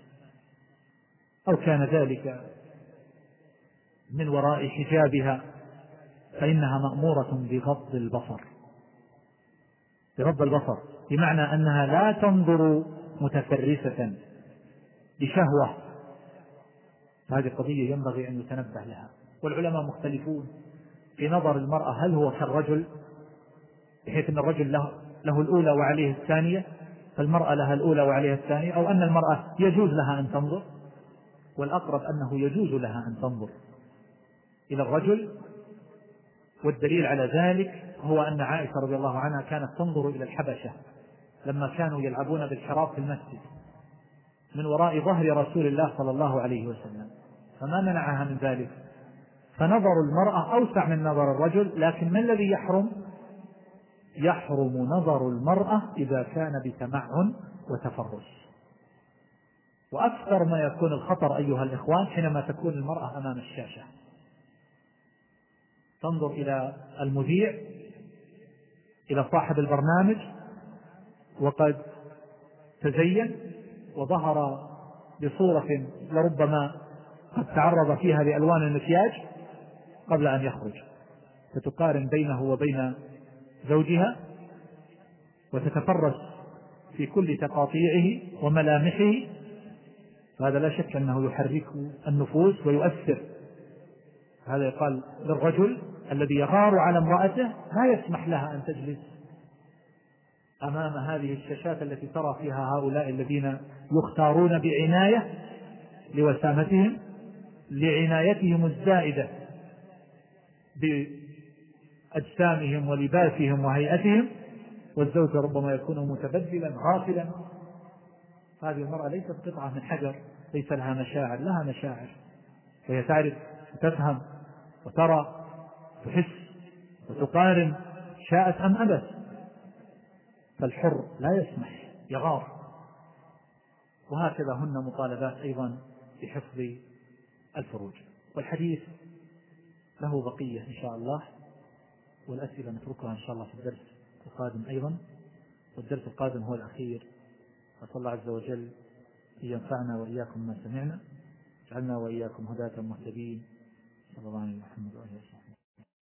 أو كان ذلك من وراء حجابها، فإنها مأمورة بغض البصر. بغض البصر بمعنى أنها لا تنظر متفرسة بشهوة. هذه قضية ينبغي أن يتنبه لها. والعلماء مختلفون في نظر المرأة، هل هو كالرجل بحيث أن الرجل له الأولى وعليه الثانية، فالمرأة لها الأولى وعليها الثانية، أو أن المرأة يجوز لها أن تنظر، والأقرب أنه يجوز لها أن تنظر إلى الرجل. والدليل على ذلك هو أن عائشة رضي الله عنها كانت تنظر إلى الحبشة لما كانوا يلعبون بالحراب في المسجد من وراء ظهر رسول الله صلى الله عليه وسلم، فما منعها من ذلك. فنظر المرأة أوسع من نظر الرجل، لكن ما الذي يحرم؟ يحرم نظر المرأة إذا كان بتمعن وتفرج. وأكثر ما يكون الخطر أيها الإخوان حينما تكون المرأة أمام الشاشة، تنظر إلى المذيع، إلى صاحب البرنامج، وقد تزين وظهر بصورة لربما قد تعرض فيها لألوان المكياج قبل أن يخرج، فتقارن بينه وبين زوجها وتتفرس في كل تقاطيعه وملامحه. فهذا لا شك أنه يحرك النفوس ويؤثر. هذا يقال للرجل الذي يغار على امرأته لا يسمح لها أن تجلس أمام هذه الشاشات التي ترى فيها هؤلاء الذين يختارون بعناية لوسامتهم، لعنايتهم الزائدة بأجسامهم ولباسهم وهيئتهم، والزوج ربما يكون متبذلا غافلا. هذه المرأة ليست قطعة من حجر، ليس لها مشاعر، لها مشاعر، وهي تعرف وتفهم وترى وتحس وتقارن، شاءت أم أبت. فالحر لا يسمح، يغار. وهكذا هن مطالبات أيضا بحفظ الفروج. والحديث له بقية إن شاء الله، والأسئلة نتركها إن شاء الله في الدرس القادم أيضا، والدرس القادم هو الأخير. أسأل الله عز وجل أن ينفعنا وإياكم ما سمعنا، جعلنا وإياكم هداة مهتدين. صلى الله عليه وسلم.